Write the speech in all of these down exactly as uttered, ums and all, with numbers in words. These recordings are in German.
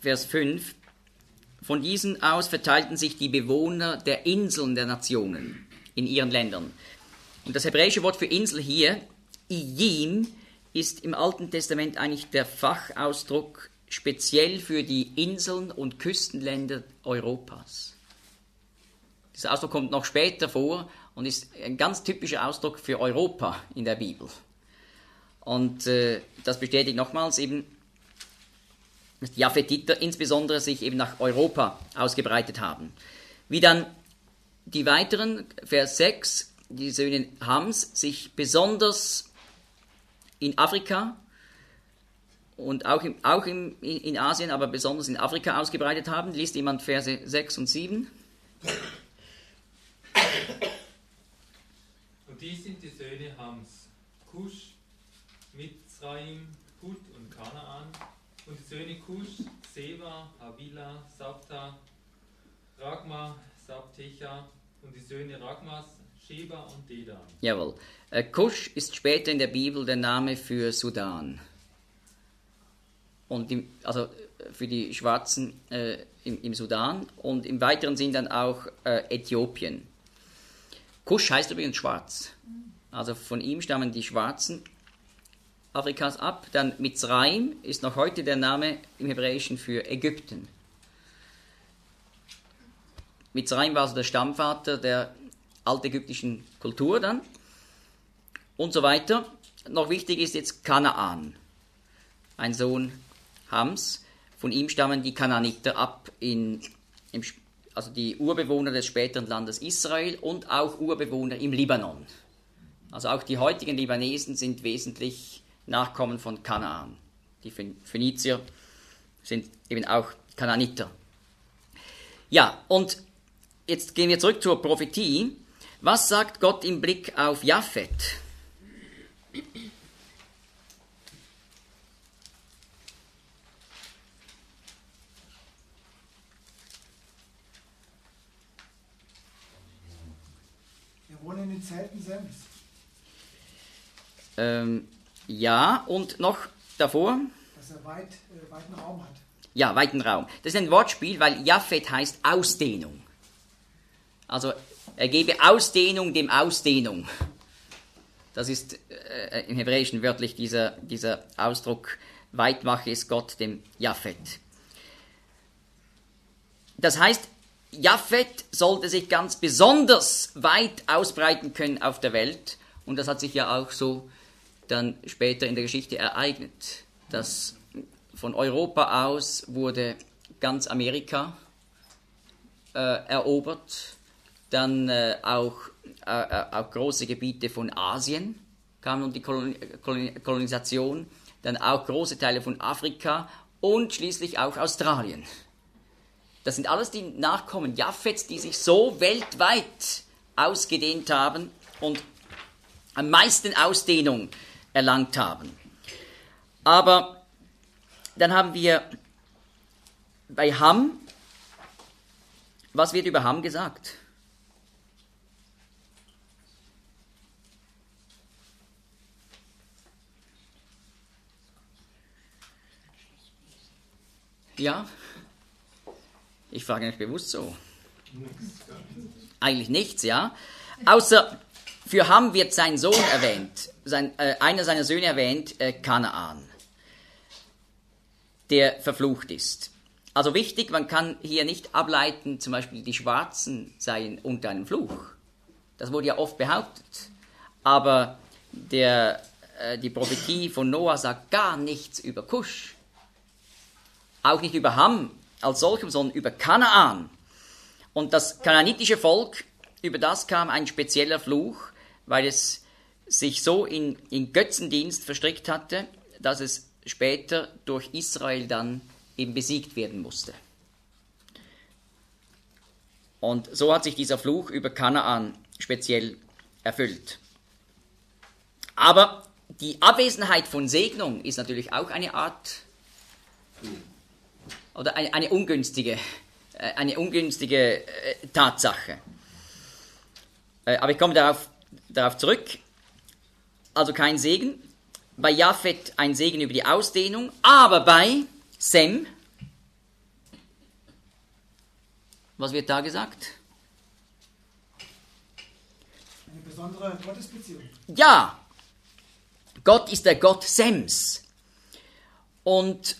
Vers fünf. Von diesen aus verteilten sich die Bewohner der Inseln der Nationen in ihren Ländern. Und das hebräische Wort für Insel hier, Iyim, ist im Alten Testament eigentlich der Fachausdruck speziell für die Inseln und Küstenländer Europas. Dieser Ausdruck kommt noch später vor und ist ein ganz typischer Ausdruck für Europa in der Bibel. Und äh, das bestätigt nochmals eben, dass die Japhetiter insbesondere sich eben nach Europa ausgebreitet haben. Wie dann die weiteren, Vers sechs, die Söhne Hams sich besonders in Afrika und auch, im, auch im, in Asien, aber besonders in Afrika ausgebreitet haben. Liest jemand Verse sechs und sieben? Und dies sind die Söhne Hams, Kusch, Mitzraim, Put und Kanaan. Und die Söhne Kusch, Seba, Havila, Sabta, Ragma, Sabtecha. Und die Söhne Ragmas, Sheba und Dedan. Jawohl. Äh, Kusch ist später in der Bibel der Name für Sudan. Und im, also für die Schwarzen äh, im, im Sudan und im weiteren Sinn dann auch äh, Äthiopien. Kusch heißt übrigens schwarz. Also von ihm stammen die Schwarzen Afrikas ab. Dann Mitzraim ist noch heute der Name im Hebräischen für Ägypten. Mitzraim war also der Stammvater der altägyptischen Kultur dann und so weiter. Noch wichtig ist jetzt Kanaan, ein Sohn Hams. Von ihm stammen die Kanaaniter ab, in, im, also die Urbewohner des späteren Landes Israel und auch Urbewohner im Libanon. Also auch die heutigen Libanesen sind wesentlich Nachkommen von Kanaan. Die Phönizier sind eben auch Kanaaniter. Ja, und jetzt gehen wir zurück zur Prophetie. Was sagt Gott im Blick auf Japhet? Wir wohnen in den Zelten Sems. Ähm, ja, und noch davor? Dass er weit, äh, weiten Raum hat. Ja, weiten Raum. Das ist ein Wortspiel, weil Japhet heißt Ausdehnung. Also er gebe Ausdehnung dem Ausdehnung. Das ist äh, im Hebräischen wörtlich dieser, dieser Ausdruck, weit mache es Gott dem Japhet. Das heißt, Japhet sollte sich ganz besonders weit ausbreiten können auf der Welt. Und das hat sich ja auch so dann später in der Geschichte ereignet. Dass von Europa aus wurde ganz Amerika äh, erobert. Dann äh, auch, äh, auch große Gebiete von Asien kamen unter die Kolon- Kolon- Kolonisation, dann auch große Teile von Afrika und schließlich auch Australien. Das sind alles die Nachkommen Japhets, die sich so weltweit ausgedehnt haben und am meisten Ausdehnung erlangt haben. Aber dann haben wir bei Ham, was wird über Ham gesagt? Ja, ich frage nicht bewusst so. Eigentlich nichts, ja. Außer für Ham wird sein Sohn erwähnt, sein, äh, einer seiner Söhne erwähnt, äh, Kanaan, der verflucht ist. Also wichtig, man kann hier nicht ableiten, zum Beispiel die Schwarzen seien unter einem Fluch. Das wurde ja oft behauptet. Aber der, äh, die Prophetie von Noah sagt gar nichts über Kusch. Auch nicht über Ham als solchem, sondern über Kanaan. Und das kanaanitische Volk, über das kam ein spezieller Fluch, weil es sich so in, in Götzendienst verstrickt hatte, dass es später durch Israel dann eben besiegt werden musste. Und so hat sich dieser Fluch über Kanaan speziell erfüllt. Aber die Abwesenheit von Segnung ist natürlich auch eine Art oder eine, eine ungünstige, eine ungünstige äh, Tatsache. Äh, aber ich komme darauf, darauf zurück. Also kein Segen. Bei Japhet ein Segen über die Ausdehnung, aber bei Sem Was wird da gesagt? Eine besondere Gottesbeziehung. Ja, Gott ist der Gott Sems. Und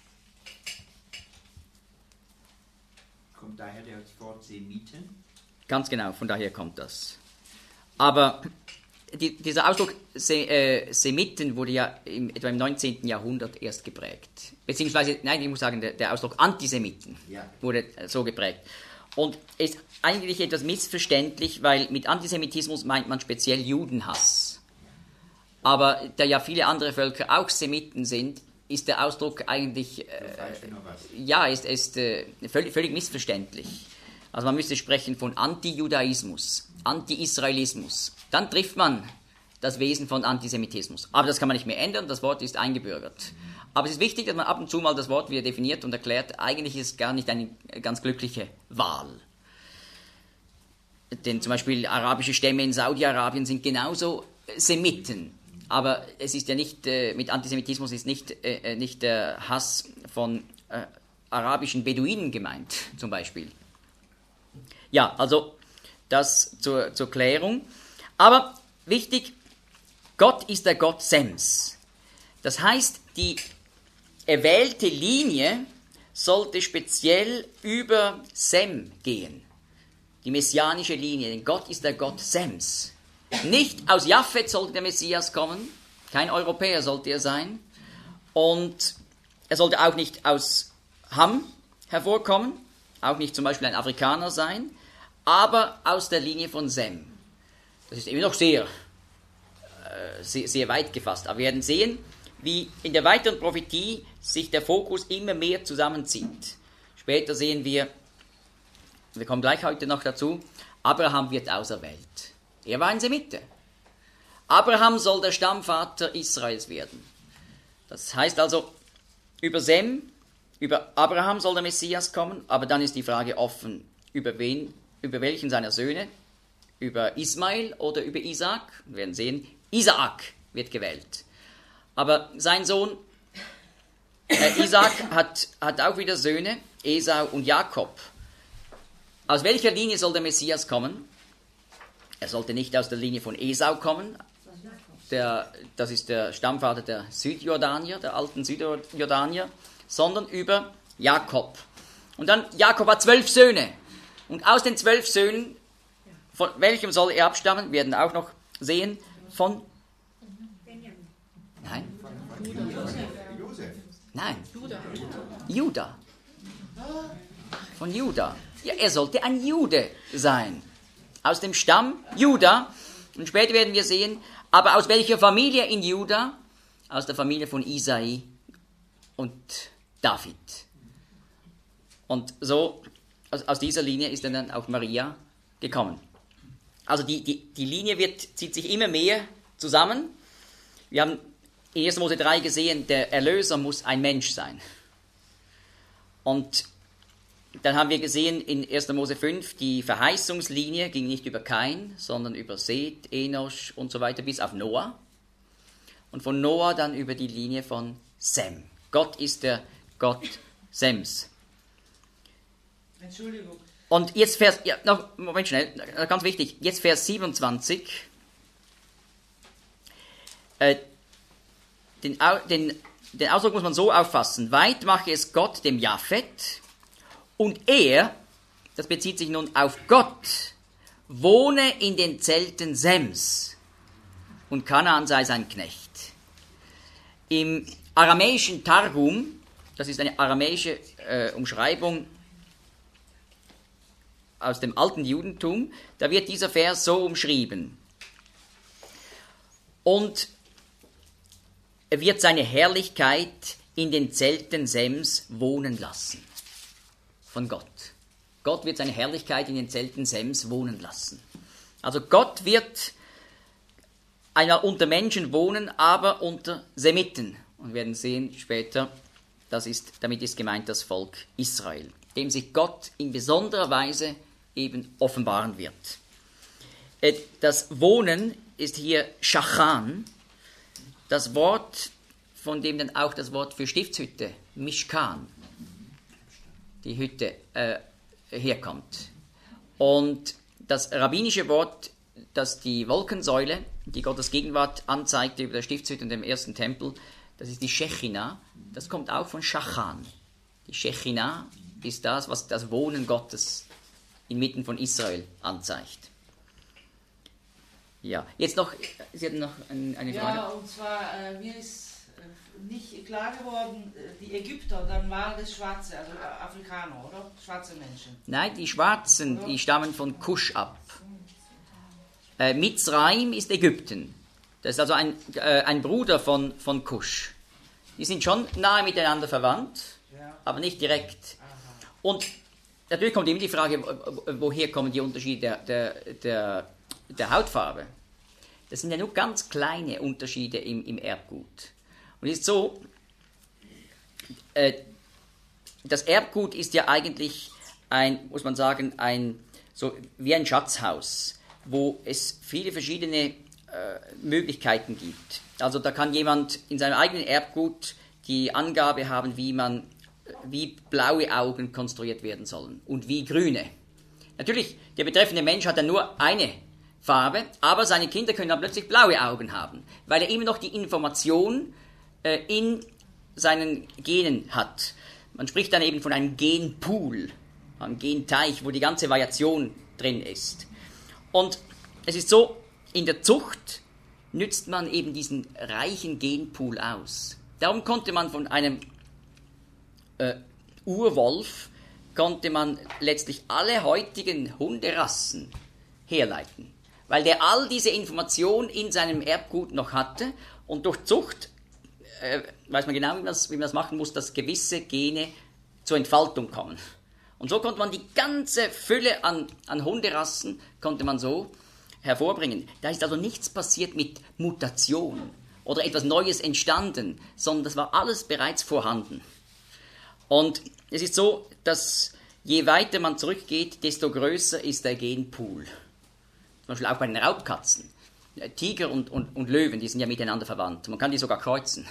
Kommt daher das Wort Semiten? ganz genau, von daher kommt das. Aber die, dieser Ausdruck Se, äh, Semiten wurde ja im, etwa im neunzehnten Jahrhundert erst geprägt. Beziehungsweise, nein, ich muss sagen, der, der Ausdruck Antisemiten Ja. wurde so geprägt. Und ist eigentlich etwas missverständlich, weil mit Antisemitismus meint man speziell Judenhass. Aber da ja viele andere Völker auch Semiten sind, ist der Ausdruck eigentlich, äh, Falsch wie noch was. ja, ist, ist äh, völlig, völlig missverständlich. Also man müsste sprechen von Anti-Judaismus, Anti-Israelismus. Dann trifft man das Wesen von Antisemitismus. Aber das kann man nicht mehr ändern, das Wort ist eingebürgert. Aber es ist wichtig, dass man ab und zu mal das Wort wieder definiert und erklärt, eigentlich ist es gar nicht eine ganz glückliche Wahl. Denn zum Beispiel arabische Stämme in Saudi-Arabien sind genauso Semiten. Aber es ist ja nicht, äh, mit Antisemitismus ist nicht, äh, nicht der Hass von äh, arabischen Beduinen gemeint, zum Beispiel. Ja, also das zur, zur Klärung. Aber wichtig, Gott ist der Gott Sems. Das heißt, die erwählte Linie sollte speziell über Sem gehen. Die messianische Linie, denn Gott ist der Gott Sems. Nicht aus Japhet sollte der Messias kommen, kein Europäer sollte er sein. Und er sollte auch nicht aus Ham hervorkommen, auch nicht zum Beispiel ein Afrikaner sein, aber aus der Linie von Sem. Das ist immer noch sehr, äh, sehr, sehr weit gefasst. Aber wir werden sehen, wie in der weiteren Prophetie sich der Fokus immer mehr zusammenzieht. Später sehen wir, wir kommen gleich heute noch dazu, Abraham wird auserwählt. Er war ein Semite. Abraham soll der Stammvater Israels werden. Das heißt also, über Sem, über Abraham soll der Messias kommen, aber dann ist die Frage offen, über wen, über welchen seiner Söhne, über Ismael oder über Isaak. Wir werden sehen, Isaak wird gewählt. Aber sein Sohn äh, Isaak hat, hat auch wieder Söhne, Esau und Jakob. Aus welcher Linie soll der Messias kommen? Er sollte nicht aus der Linie von Esau kommen. Der, das ist der Stammvater der Südjordanier, der alten Südjordanier, sondern über Jakob. Und dann, Jakob hat zwölf Söhne. Und aus den zwölf Söhnen, von welchem soll er abstammen? Wir werden auch noch sehen, von... Nein. Josef. Nein. Juda. Von Juda. Ja, er sollte ein Jude sein. Aus dem Stamm Juda. Und später werden wir sehen, aber aus welcher Familie in Juda? Aus der Familie von Isai und David. Und so, aus, aus dieser Linie ist dann auch Maria gekommen. Also die, die, die Linie wird, zieht sich immer mehr zusammen. Wir haben in erster Mose drei gesehen, der Erlöser muss ein Mensch sein. Und dann haben wir gesehen in erster Mose fünf, die Verheißungslinie ging nicht über Kain, sondern über Seth, Enosch und so weiter bis auf Noah. Und von Noah dann über die Linie von Sem. Gott ist der Gott Sems. Entschuldigung. Und jetzt Vers, ja, noch, Moment schnell, ganz wichtig, jetzt Vers siebenundzwanzig. Äh, den, den, den Ausdruck muss man so auffassen. Weit mache es Gott dem Japhet, und er, das bezieht sich nun auf Gott, wohne in den Zelten Sems, und Kanaan sei sein Knecht. Im aramäischen Targum, das ist eine aramäische äh, Umschreibung aus dem alten Judentum, da wird dieser Vers so umschrieben. Und er wird seine Herrlichkeit in den Zelten Sems wohnen lassen. Von Gott. Gott wird seine Herrlichkeit in den Zelten Sems wohnen lassen. Also Gott wird einmal unter Menschen wohnen, aber unter Semiten. Und wir werden sehen später, das ist, damit ist gemeint das Volk Israel, dem sich Gott in besonderer Weise eben offenbaren wird. Das Wohnen ist hier Schachan, das Wort, von dem dann auch das Wort für Stiftshütte, Mishkan, die Hütte, äh, herkommt. Und das rabbinische Wort, das die Wolkensäule, die Gottes Gegenwart anzeigte über der Stiftshütte und dem ersten Tempel, das ist die Shechina, das kommt auch von Shachan. Die Shechina ist das, was das Wohnen Gottes inmitten von Israel anzeigt. Ja, jetzt noch, Sie hatten noch ein, eine Frage. Ja, und zwar, äh, mir ist äh, nicht klar geworden, äh, die Ägypter, dann waren das Schwarze, also äh, Afrikaner, oder? Schwarze Menschen. Nein, die Schwarzen, oder? Die stammen von Kusch ab. Äh, Mitzrayim ist Ägypten. Das ist also ein, äh, ein Bruder von, von Kusch. Die sind schon nahe miteinander verwandt, ja, aber nicht direkt. Aha. Und natürlich kommt immer die Frage, woher kommen die Unterschiede der, der, der, der Hautfarbe. Das sind ja nur ganz kleine Unterschiede im, im Erbgut. Und es ist so, äh, das Erbgut ist ja eigentlich ein, muss man sagen, ein, so wie ein Schatzhaus, wo es viele verschiedene äh, Möglichkeiten gibt. Also da kann jemand in seinem eigenen Erbgut die Angabe haben, wie man wie blaue Augen konstruiert werden sollen und wie grüne. Natürlich, der betreffende Mensch hat dann nur eine Farbe, aber seine Kinder können dann plötzlich blaue Augen haben, weil er immer noch die Information äh, in seinen Genen hat. Man spricht dann eben von einem Genpool, einem Genteich, wo die ganze Variation drin ist. Und es ist so, in der Zucht nützt man eben diesen reichen Genpool aus. Darum konnte man von einem Äh, Urwolf konnte man letztlich alle heutigen Hunderassen herleiten, weil der all diese Informationen in seinem Erbgut noch hatte und durch Zucht äh, weiß man genau, wie man, das, wie man das machen muss, dass gewisse Gene zur Entfaltung kommen. Und so konnte man die ganze Fülle an, an Hunderassen konnte man so hervorbringen. Da ist also nichts passiert mit Mutation oder etwas Neues entstanden, sondern das war alles bereits vorhanden. Und es ist so, dass je weiter man zurückgeht, desto größer ist der Genpool. Zum Beispiel auch bei den Raubkatzen. Tiger und, und, und Löwen, die sind ja miteinander verwandt. Man kann die sogar kreuzen.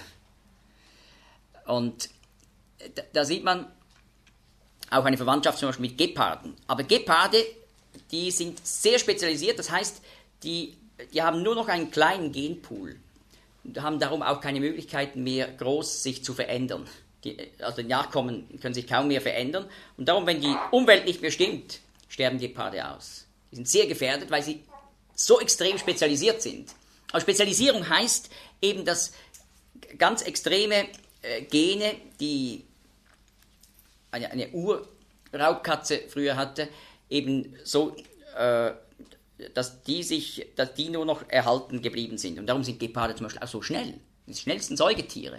Und da, da sieht man auch eine Verwandtschaft zum Beispiel mit Geparden. Aber Geparde, die sind sehr spezialisiert, das heißt, die, die haben nur noch einen kleinen Genpool und haben darum auch keine Möglichkeiten mehr, groß sich zu verändern. Die, also die Nachkommen können sich kaum mehr verändern. Und darum, wenn die Umwelt nicht mehr stimmt, sterben die Geparde aus. Die sind sehr gefährdet, weil sie so extrem spezialisiert sind. Aber Spezialisierung heißt eben, dass ganz extreme äh, Gene, die eine, eine Urraubkatze früher hatte, eben so, äh, dass die sich, dass die nur noch erhalten geblieben sind. Und darum sind Geparde zum Beispiel auch so schnell. Die schnellsten Säugetiere.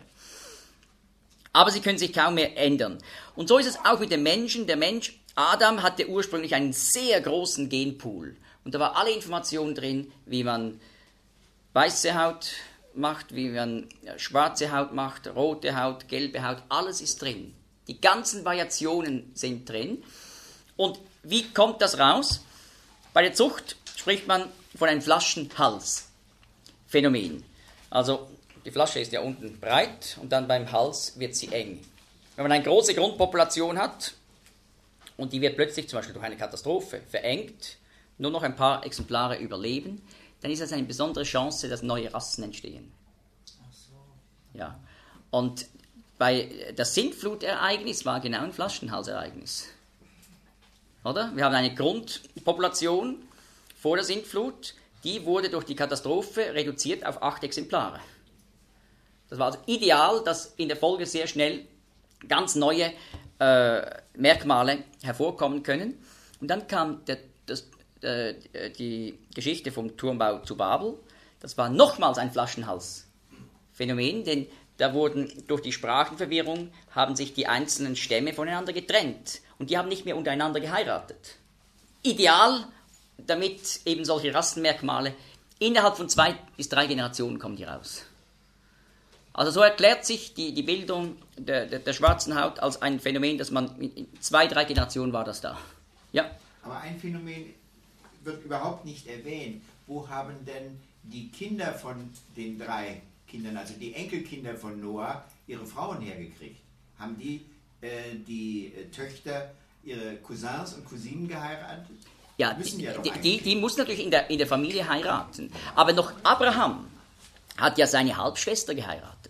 Aber sie können sich kaum mehr ändern. Und so ist es auch mit dem Menschen. Der Mensch, Adam, hatte ursprünglich einen sehr großen Genpool. Und da war alle Information drin, wie man weiße Haut macht, wie man schwarze Haut macht, rote Haut, gelbe Haut, alles ist drin. Die ganzen Variationen sind drin. Und wie kommt das raus? Bei der Zucht spricht man von einem Flaschenhals-Phänomen. Also die Flasche ist ja unten breit und dann beim Hals wird sie eng. Wenn man eine große Grundpopulation hat und die wird plötzlich zum Beispiel durch eine Katastrophe verengt, nur noch ein paar Exemplare überleben, dann ist das eine besondere Chance, dass neue Rassen entstehen. Ach so. Ja. Und bei das Sintflutereignis war genau ein Flaschenhalsereignis. Oder? Wir haben eine Grundpopulation vor der Sintflut, die wurde durch die Katastrophe reduziert auf acht Exemplare. Das war also ideal, dass in der Folge sehr schnell ganz neue äh, Merkmale hervorkommen können. Und dann kam der, das, äh, die Geschichte vom Turmbau zu Babel. Das war nochmals ein Flaschenhals-Phänomen, denn da wurden durch die Sprachenverwirrung haben sich die einzelnen Stämme voneinander getrennt und die haben nicht mehr untereinander geheiratet. Ideal, damit eben solche Rassenmerkmale innerhalb von zwei bis drei Generationen kommen die raus. Also so erklärt sich die, die Bildung der, der, der schwarzen Haut als ein Phänomen, dass man in zwei, drei Generationen war das da. Ja. Aber ein Phänomen wird überhaupt nicht erwähnt. Wo haben denn die Kinder von den drei Kindern, also die Enkelkinder von Noah, ihre Frauen hergekriegt? Haben die äh, die äh, Töchter ihre Cousins und Cousinen geheiratet? Ja, Müssen die, ja doch die, die, eigentlich. die muss natürlich in der, in der Familie heiraten. Aber noch Abraham hat ja seine Halbschwester geheiratet.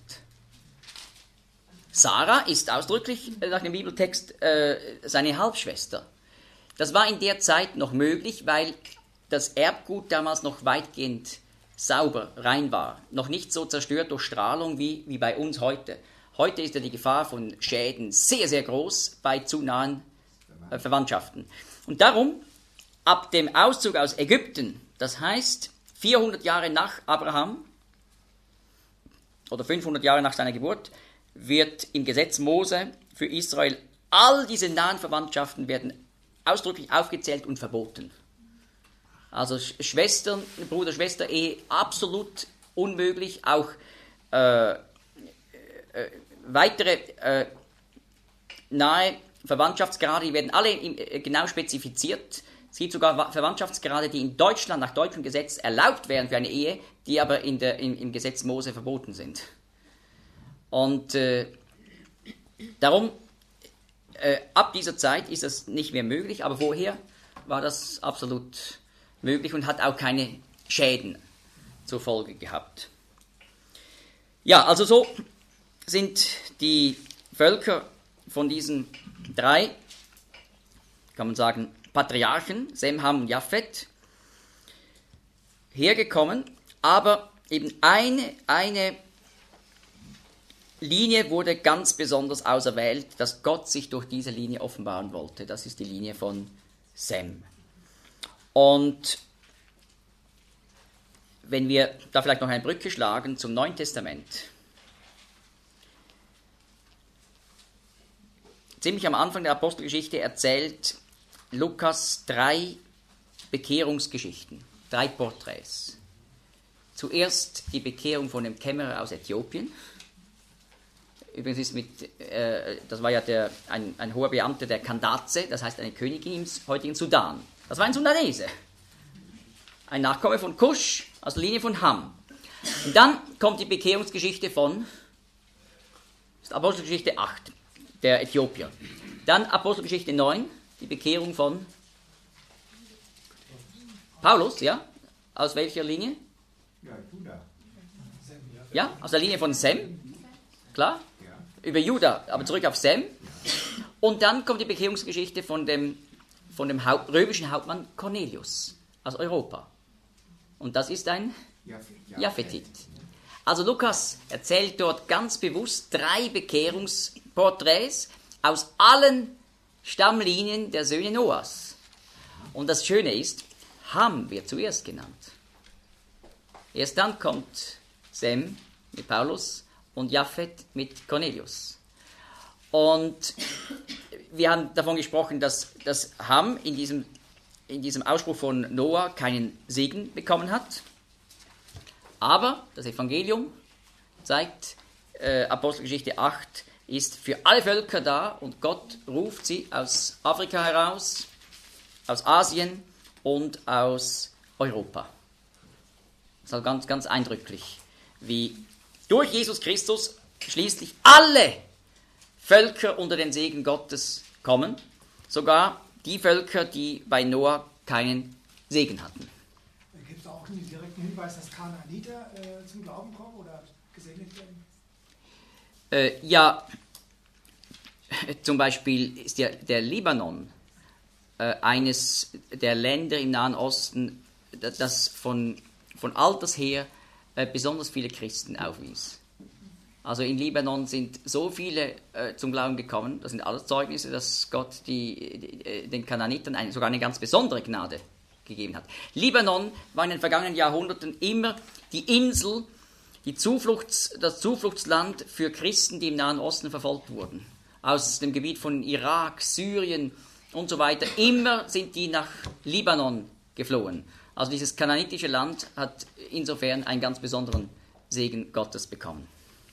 Sarah ist ausdrücklich nach dem Bibeltext äh, seine Halbschwester. Das war in der Zeit noch möglich, weil das Erbgut damals noch weitgehend sauber, rein war. Noch nicht so zerstört durch Strahlung wie, wie bei uns heute. Heute ist ja die Gefahr von Schäden sehr, sehr groß bei zu nahen äh, Verwandtschaften. Und darum, ab dem Auszug aus Ägypten, das heißt vierhundert Jahre nach Abraham oder fünfhundert Jahre nach seiner Geburt, wird im Gesetz Mose für Israel all diese nahen Verwandtschaften werden ausdrücklich aufgezählt und verboten. Also Schwestern, Bruder, Schwester, Ehe, absolut unmöglich. Auch äh, äh, weitere äh, nahe Verwandtschaftsgrade, die werden alle im, äh, genau spezifiziert. Es gibt sogar Verwandtschaftsgrade, die in Deutschland nach deutschem Gesetz erlaubt wären für eine Ehe, die aber in der, in, im Gesetz Mose verboten sind. Und äh, darum, äh, ab dieser Zeit ist das nicht mehr möglich, aber vorher war das absolut möglich und hat auch keine Schäden zur Folge gehabt. Ja, also so sind die Völker von diesen drei, kann man sagen, Patriarchen, Sem, Ham und Japhet, hergekommen, aber eben eine, eine Linie wurde ganz besonders auserwählt, dass Gott sich durch diese Linie offenbaren wollte. Das ist die Linie von Sem. Und wenn wir da vielleicht noch eine Brücke schlagen zum Neuen Testament. Ziemlich am Anfang der Apostelgeschichte erzählt Lukas drei Bekehrungsgeschichten, drei Porträts. Zuerst die Bekehrung von dem Kämmerer aus Äthiopien. Übrigens ist mit, äh, das war ja der, ein, ein hoher Beamter der Kandaze, das heißt eine Königin im heutigen Sudan. Das war ein Sudanese. Ein Nachkomme von Kusch, aus der Linie von Ham. Und dann kommt die Bekehrungsgeschichte von, das ist Apostelgeschichte acht, der Äthiopier. Dann Apostelgeschichte neun, die Bekehrung von Paulus, ja? Aus welcher Linie? Ja, Judah. Ja, aus der Linie von Sem, klar? Über Judah, aber zurück auf Sem. Und dann kommt die Bekehrungsgeschichte von dem, von dem Haupt, römischen Hauptmann Cornelius aus Europa. Und das ist ein Japhetit. Also Lukas erzählt dort ganz bewusst drei Bekehrungsporträts aus allen Stammlinien der Söhne Noahs. Und das Schöne ist, Ham wird zuerst genannt. Erst dann kommt Sem mit Paulus und Japhet mit Cornelius. Und wir haben davon gesprochen, dass, dass Ham in diesem, in diesem Ausspruch von Noah keinen Segen bekommen hat. Aber das Evangelium zeigt, äh, Apostelgeschichte acht ist für alle Völker da und Gott ruft sie aus Afrika heraus, aus Asien und aus Europa. Das ist also ganz, ganz eindrücklich, wie durch Jesus Christus schließlich alle Völker unter den Segen Gottes kommen, sogar die Völker, die bei Noah keinen Segen hatten. Gibt es auch einen direkten Hinweis, dass Kanaaniter äh, zum Glauben kommen oder gesegnet werden? Äh, ja, zum Beispiel ist ja der Libanon äh, eines der Länder im Nahen Osten, das von, von alters her äh, besonders viele Christen aufwies. Also in Libanon sind so viele äh, zum Glauben gekommen, das sind alles Zeugnisse, dass Gott die, die, den Kanaanitern eine, sogar eine ganz besondere Gnade gegeben hat. Libanon war in den vergangenen Jahrhunderten immer die Insel, die Zufluchts, das Zufluchtsland für Christen, die im Nahen Osten verfolgt wurden. Aus dem Gebiet von Irak, Syrien und so weiter. Immer sind die nach Libanon geflohen. Also dieses kanaanitische Land hat insofern einen ganz besonderen Segen Gottes bekommen.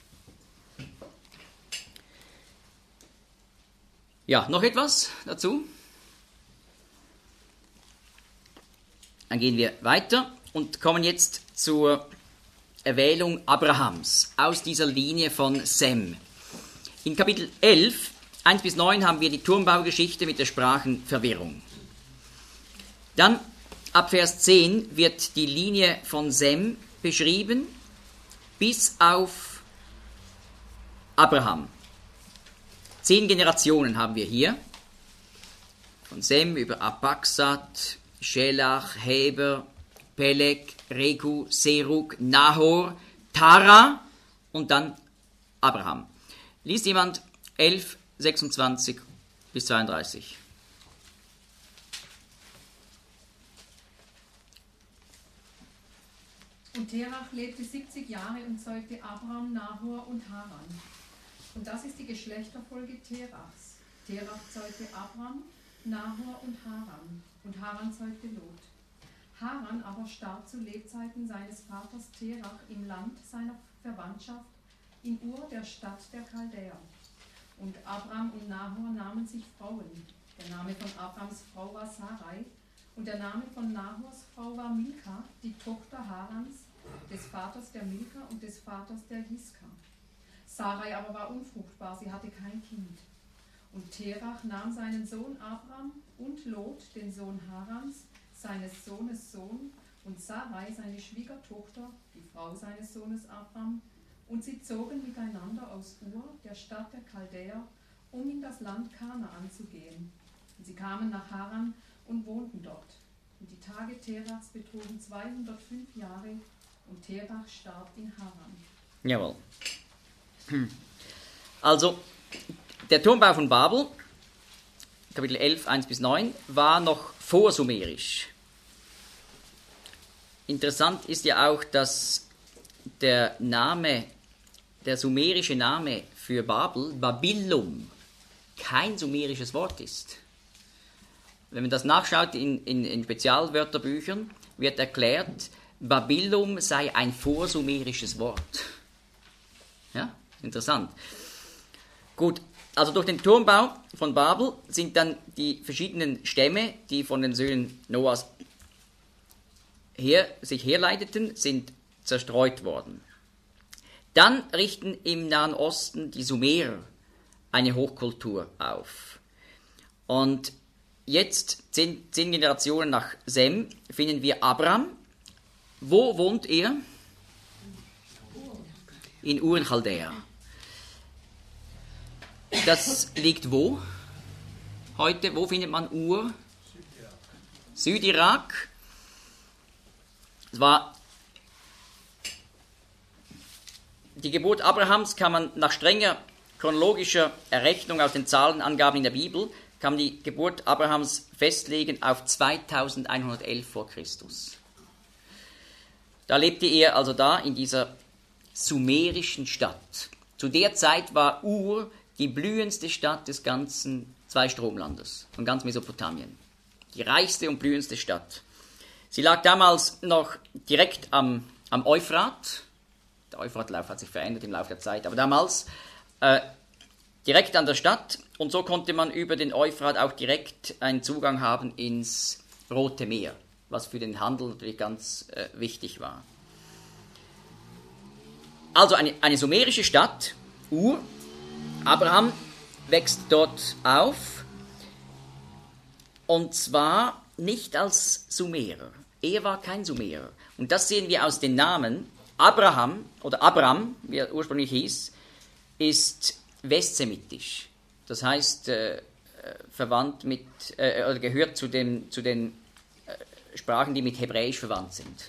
Ja, noch etwas dazu? Dann gehen wir weiter und kommen jetzt zur Erwählung Abrahams aus dieser Linie von Sem. In Kapitel elf eins bis neun haben wir die Turmbaugeschichte mit der Sprachenverwirrung. Dann ab Vers zehn wird die Linie von Sem beschrieben bis auf Abraham. Zehn Generationen haben wir hier. Von Sem über Arphaxad, Schelach, Heber, Peleg, Regu, Serug, Nahor, Tara und dann Abraham. Liest jemand elf, sechsundzwanzig bis zweiunddreißig. Und Terach lebte siebzig Jahre und zeugte Abraham, Nahor und Haran. Und das ist die Geschlechterfolge Terachs. Terach zeugte Abraham, Nahor und Haran. Und Haran zeugte Lot. Haran aber starb zu Lebzeiten seines Vaters Terach im Land seiner Verwandtschaft, in Ur, der Stadt der Chaldäer. Und Abraham und Nahor nahmen sich Frauen. Der Name von Abrahams Frau war Sarai, und der Name von Nahors Frau war Milka, die Tochter Harans, des Vaters der Milka und des Vaters der Hiska. Sarai aber war unfruchtbar, sie hatte kein Kind. Und Terach nahm seinen Sohn Abraham und Lot, den Sohn Harans, seines Sohnes Sohn, und Sarai, seine Schwiegertochter, die Frau seines Sohnes Abraham, und sie zogen miteinander aus Ur, der Stadt der Chaldäer, um in das Land Kanaan zu gehen. Und sie kamen nach Haran und wohnten dort. Und die Tage Terachs betrugen zweihundertfünf Jahre, und Terach starb in Haran. Jawohl. Also, der Turmbau von Babel, Kapitel elf, eins bis neun, war noch vorsumerisch. Interessant ist ja auch, dass der Name, der sumerische Name für Babel, Babylum, kein sumerisches Wort ist. Wenn man das nachschaut in, in, in Spezialwörterbüchern, wird erklärt, Babylum sei ein vorsumerisches Wort. Ja, interessant. Gut, also durch den Turmbau von Babel sind dann die verschiedenen Stämme, die von den Söhnen Noahs her, sich herleiteten, sind zerstreut worden. Dann richten im Nahen Osten die Sumerer eine Hochkultur auf. Und jetzt, zehn, zehn Generationen nach Sem, finden wir Abraham. Wo wohnt er? In Ur in Chaldäa. Das liegt wo? Heute, wo findet man Ur? Südirak. Es war die Geburt Abrahams, kann man nach strenger chronologischer Errechnung aus den Zahlenangaben in der Bibel, kann man die Geburt Abrahams festlegen auf zweitausendeinhundertelf vor Christus. Da lebte er also da in dieser sumerischen Stadt. Zu der Zeit war Ur die blühendste Stadt des ganzen Zweistromlandes, von ganz Mesopotamien. Die reichste und blühendste Stadt. Sie lag damals noch direkt am, am Euphrat. Der Euphratlauf hat sich verändert im Laufe der Zeit, aber damals äh, direkt an der Stadt. Und so konnte man über den Euphrat auch direkt einen Zugang haben ins Rote Meer, was für den Handel natürlich ganz äh, wichtig war. Also eine, eine sumerische Stadt, Ur. Abraham wächst dort auf, und zwar nicht als Sumerer. Er war kein Sumerer. Und das sehen wir aus den Namen. Abraham, oder Abram, wie er ursprünglich hieß, ist westsemitisch. Das heißt, äh, verwandt mit, äh, oder gehört zu, dem, zu den äh, Sprachen, die mit Hebräisch verwandt sind.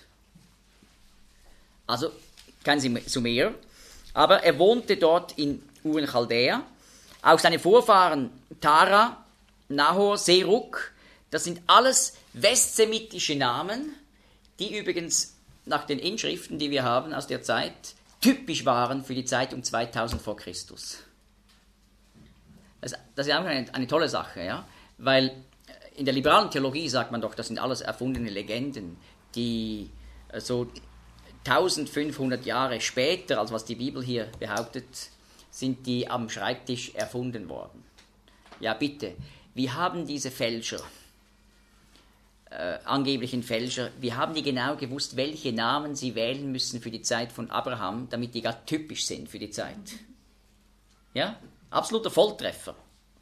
Also kein Sumerer, aber er wohnte dort in Ur in Chaldäa. Auch seine Vorfahren Tara, Nahor, Serug, das sind alles westsemitische Namen, die übrigens nach den Inschriften, die wir haben aus der Zeit, typisch waren für die Zeit um zweitausend vor Christus. Das, das ist einfach eine, eine tolle Sache, ja? Weil in der liberalen Theologie sagt man doch, das sind alles erfundene Legenden, die so eintausendfünfhundert Jahre später, als was die Bibel hier behauptet, sind die am Schreibtisch erfunden worden. Ja, bitte, wie haben diese Fälscher, äh, angeblichen Fälscher, wie haben die genau gewusst, welche Namen sie wählen müssen für die Zeit von Abraham, damit die gar typisch sind für die Zeit? Ja, absoluter Volltreffer.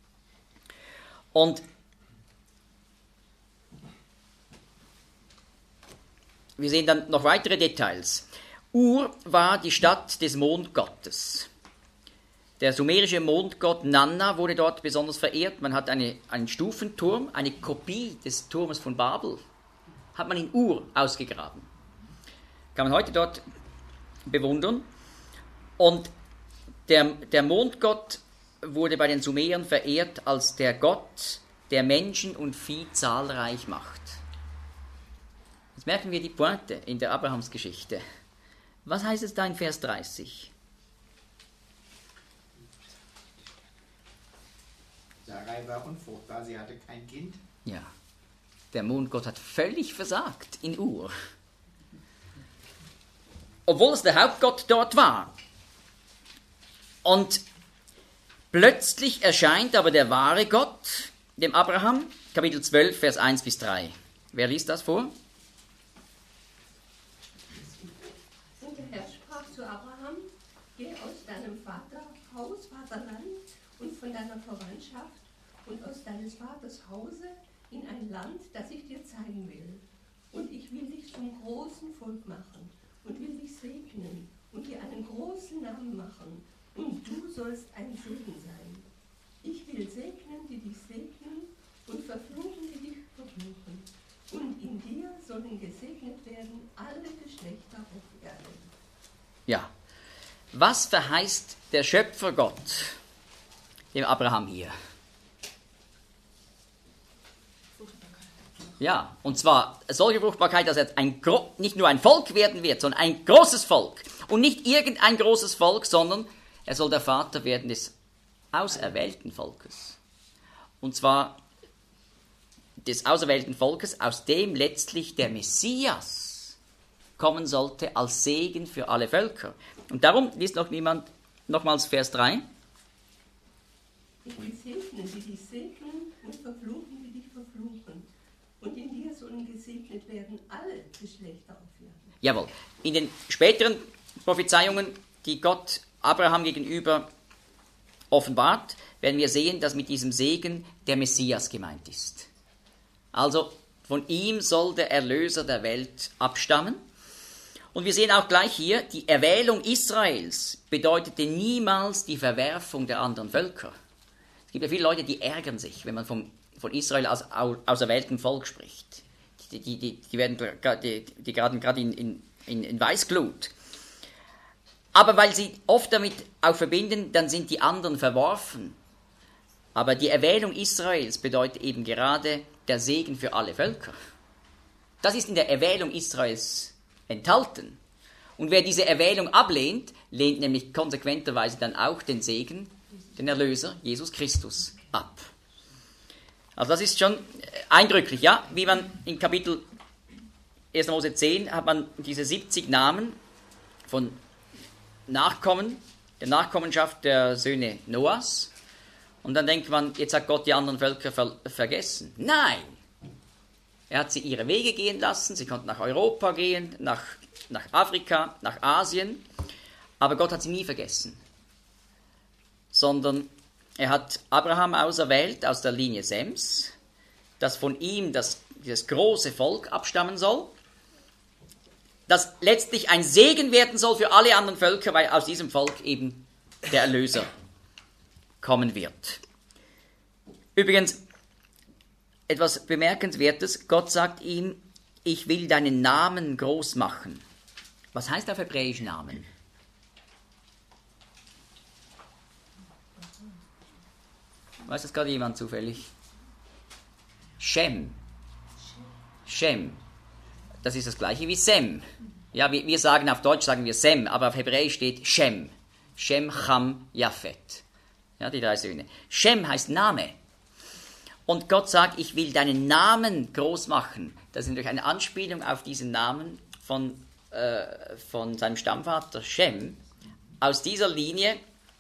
Und wir sehen dann noch weitere Details. Ur war die Stadt des Mondgottes. Der sumerische Mondgott Nanna wurde dort besonders verehrt. Man hat eine, einen Stufenturm, eine Kopie des Turmes von Babel, hat man in Ur ausgegraben. Kann man heute dort bewundern. Und der, der Mondgott wurde bei den Sumeren verehrt als der Gott, der Menschen und Vieh zahlreich macht. Jetzt merken wir die Pointe in der Abrahamsgeschichte. Was heißt es da in Vers dreißig? Sarai war unfruchtbar, sie hatte kein Kind. Ja, der Mondgott hat völlig versagt in Ur. Obwohl es der Hauptgott dort war. Und plötzlich erscheint aber der wahre Gott dem Abraham, Kapitel zwölf, Vers eins bis drei. Wer liest das vor? Und der Herr sprach zu Abraham: Geh aus deinem Vaterhaus, Vaterland und von deiner Verwandtschaft und aus deines Vaters Hause in ein Land, das ich dir zeigen will. Und ich will dich zum großen Volk machen und will dich segnen und dir einen großen Namen machen. Und du sollst ein Segen sein. Ich will segnen, die dich segnen, und verfluchen, die dich verfluchen. Und in dir sollen gesegnet werden alle Geschlechter auf Erden. Ja. Was verheißt der Schöpfergott dem Abraham hier? Ja, und zwar solche Fruchtbarkeit, dass er ein, nicht nur ein Volk werden wird, sondern ein großes Volk. Und nicht irgendein großes Volk, sondern er soll der Vater werden des auserwählten Volkes. Und zwar des auserwählten Volkes, aus dem letztlich der Messias kommen sollte als Segen für alle Völker. Und darum liest noch niemand nochmals Vers drei. Ich will segnen, die dich segnen, und verfluchen, die dich verfluchen. Und in dir sollen gesegnet werden alle Geschlechter auf Erden. Jawohl. In den späteren Prophezeiungen, die Gott Abraham gegenüber offenbart, werden wir sehen, dass mit diesem Segen der Messias gemeint ist. Also von ihm soll der Erlöser der Welt abstammen. Und wir sehen auch gleich hier, die Erwählung Israels bedeutete niemals die Verwerfung der anderen Völker. Es gibt ja viele Leute, die ärgern sich, wenn man vom, von Israel als auserwähltem Volk spricht. Die, die, die, die werden die, die geraten gerade in, in, in Weißglut. Aber weil sie oft damit auch verbinden, dann sind die anderen verworfen. Aber die Erwählung Israels bedeutet eben gerade der Segen für alle Völker. Das ist in der Erwählung Israels enthalten. Und wer diese Erwählung ablehnt, lehnt nämlich konsequenterweise dann auch den Segen, den Erlöser, Jesus Christus, ab. Also das ist schon eindrücklich, ja? Wie man in Kapitel erster Mose zehn hat man diese siebzig Namen von Nachkommen, der Nachkommenschaft der Söhne Noahs. Und dann denkt man, jetzt hat Gott die anderen Völker ver- vergessen. Nein! Er hat sie ihre Wege gehen lassen, sie konnten nach Europa gehen, nach, nach Afrika, nach Asien. Aber Gott hat sie nie vergessen. Sondern er hat Abraham auserwählt aus der Linie Sems, dass von ihm das, das große Volk abstammen soll, das letztlich ein Segen werden soll für alle anderen Völker, weil aus diesem Volk eben der Erlöser kommen wird. Übrigens, etwas Bemerkenswertes, Gott sagt ihm, ich will deinen Namen groß machen. Was heißt auf Hebräisch Namen? Weiß das gerade jemand zufällig? Shem. Shem. Das ist das gleiche wie Sem. Ja, wir, wir sagen auf Deutsch sagen wir Sem, aber auf Hebräisch steht Shem. Shem, Cham, Japhet. Ja, die drei Söhne. Shem heißt Name. Und Gott sagt, ich will deinen Namen groß machen. Das ist natürlich eine Anspielung auf diesen Namen von, äh, von seinem Stammvater Shem. Aus dieser Linie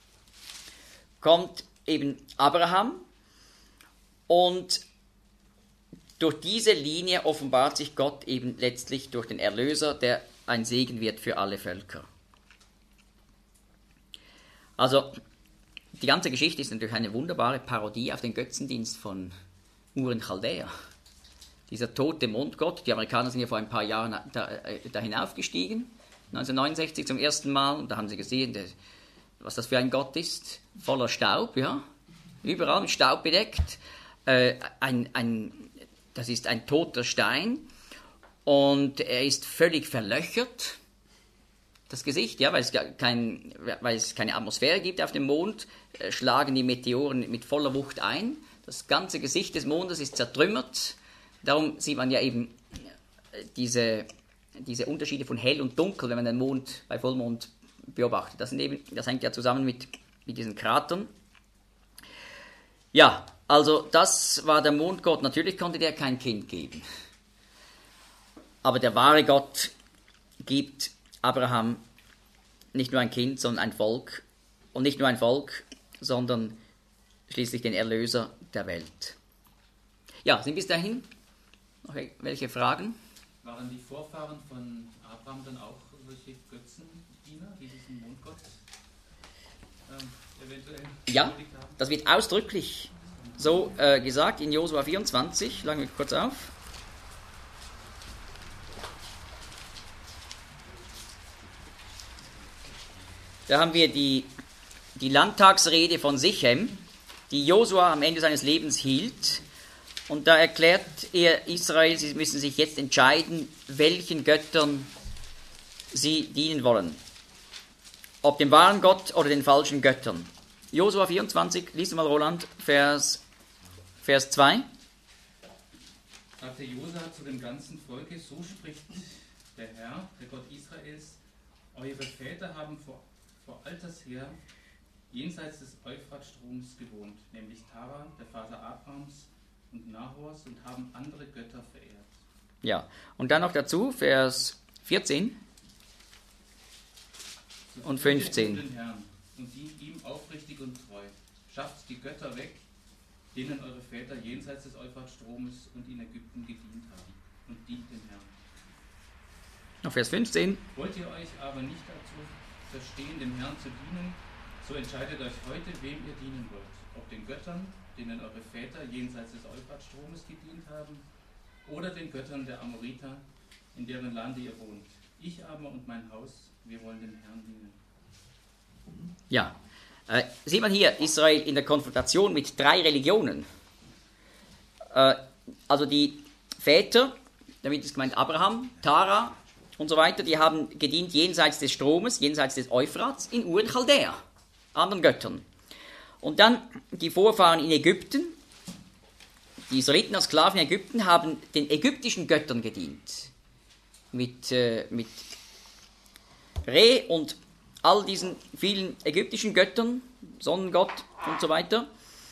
kommt eben Abraham und durch diese Linie offenbart sich Gott eben letztlich durch den Erlöser, der ein Segen wird für alle Völker. Also die ganze Geschichte ist natürlich eine wunderbare Parodie auf den Götzendienst von Ur in Chaldea. Dieser tote Mondgott, die Amerikaner sind ja vor ein paar Jahren da, da hinaufgestiegen, neunzehnhundertneunundsechzig zum ersten Mal, und da haben sie gesehen, was das für ein Gott ist, voller Staub, ja, überall mit Staub bedeckt, äh, ein, ein, das ist ein toter Stein, und er ist völlig verlöchert, das Gesicht, ja, weil es, kein, weil es keine Atmosphäre gibt auf dem Mond, äh, schlagen die Meteoren mit voller Wucht ein. Das ganze Gesicht des Mondes ist zertrümmert. Darum sieht man ja eben diese, diese Unterschiede von hell und dunkel, wenn man den Mond bei Vollmond beobachtet. Das, sind eben, das hängt ja zusammen mit, mit diesen Kratern. Ja, also das war der Mondgott. Natürlich konnte der kein Kind geben. Aber der wahre Gott gibt Abraham nicht nur ein Kind, sondern ein Volk. Und nicht nur ein Volk, sondern schließlich den Erlöser der Welt. Ja, sind bis dahin noch welche Fragen? Waren die Vorfahren von Abraham dann auch solche Götzendiener, die diesen Mondgott ähm, eventuell Ja, haben? das wird ausdrücklich so äh, gesagt in Josua vierundzwanzig. Schlagen wir kurz auf. Da haben wir die, die Landtagsrede von Sichem, die Josua am Ende seines Lebens hielt. Und da erklärt er Israel, sie müssen sich jetzt entscheiden, welchen Göttern sie dienen wollen. Ob dem wahren Gott oder den falschen Göttern. Josua vierundzwanzig, lies mal Roland, Vers, Vers zwei. Sagte Josua zu dem ganzen Volke, so spricht der Herr, der Gott Israels, eure Väter haben vor vor alters her jenseits des Euphratstroms gewohnt, nämlich Taran, der Vater Abrahams und Nahors, und haben andere Götter verehrt. Ja, und dann noch dazu, Vers vierzehn So und fürchtet fünfzehn. Den Herrn und dient ihm aufrichtig und treu. Schafft die Götter weg, denen eure Väter jenseits des Euphratstromes und in Ägypten gedient haben, und dient dem Herrn. Noch Vers fünfzehn. Wollt ihr euch aber nicht dazu verstehen, dem Herrn zu dienen, so entscheidet euch heute, wem ihr dienen wollt. Ob den Göttern, denen eure Väter jenseits des Euphratstromes gedient haben, oder den Göttern der Amoriter, in deren Lande ihr wohnt. Ich aber und mein Haus, wir wollen dem Herrn dienen. Ja, äh, sieht man hier Israel in der Konfrontation mit drei Religionen. Äh, also die Väter, damit ist gemeint Abraham, Tara und so weiter, die haben gedient jenseits des Stromes, jenseits des Euphrats, in Ur in Chaldea, anderen Göttern. Und dann die Vorfahren in Ägypten, die Israeliten als Sklaven in Ägypten, haben den ägyptischen Göttern gedient. Mit, äh, mit Re und all diesen vielen ägyptischen Göttern, Sonnengott und so weiter.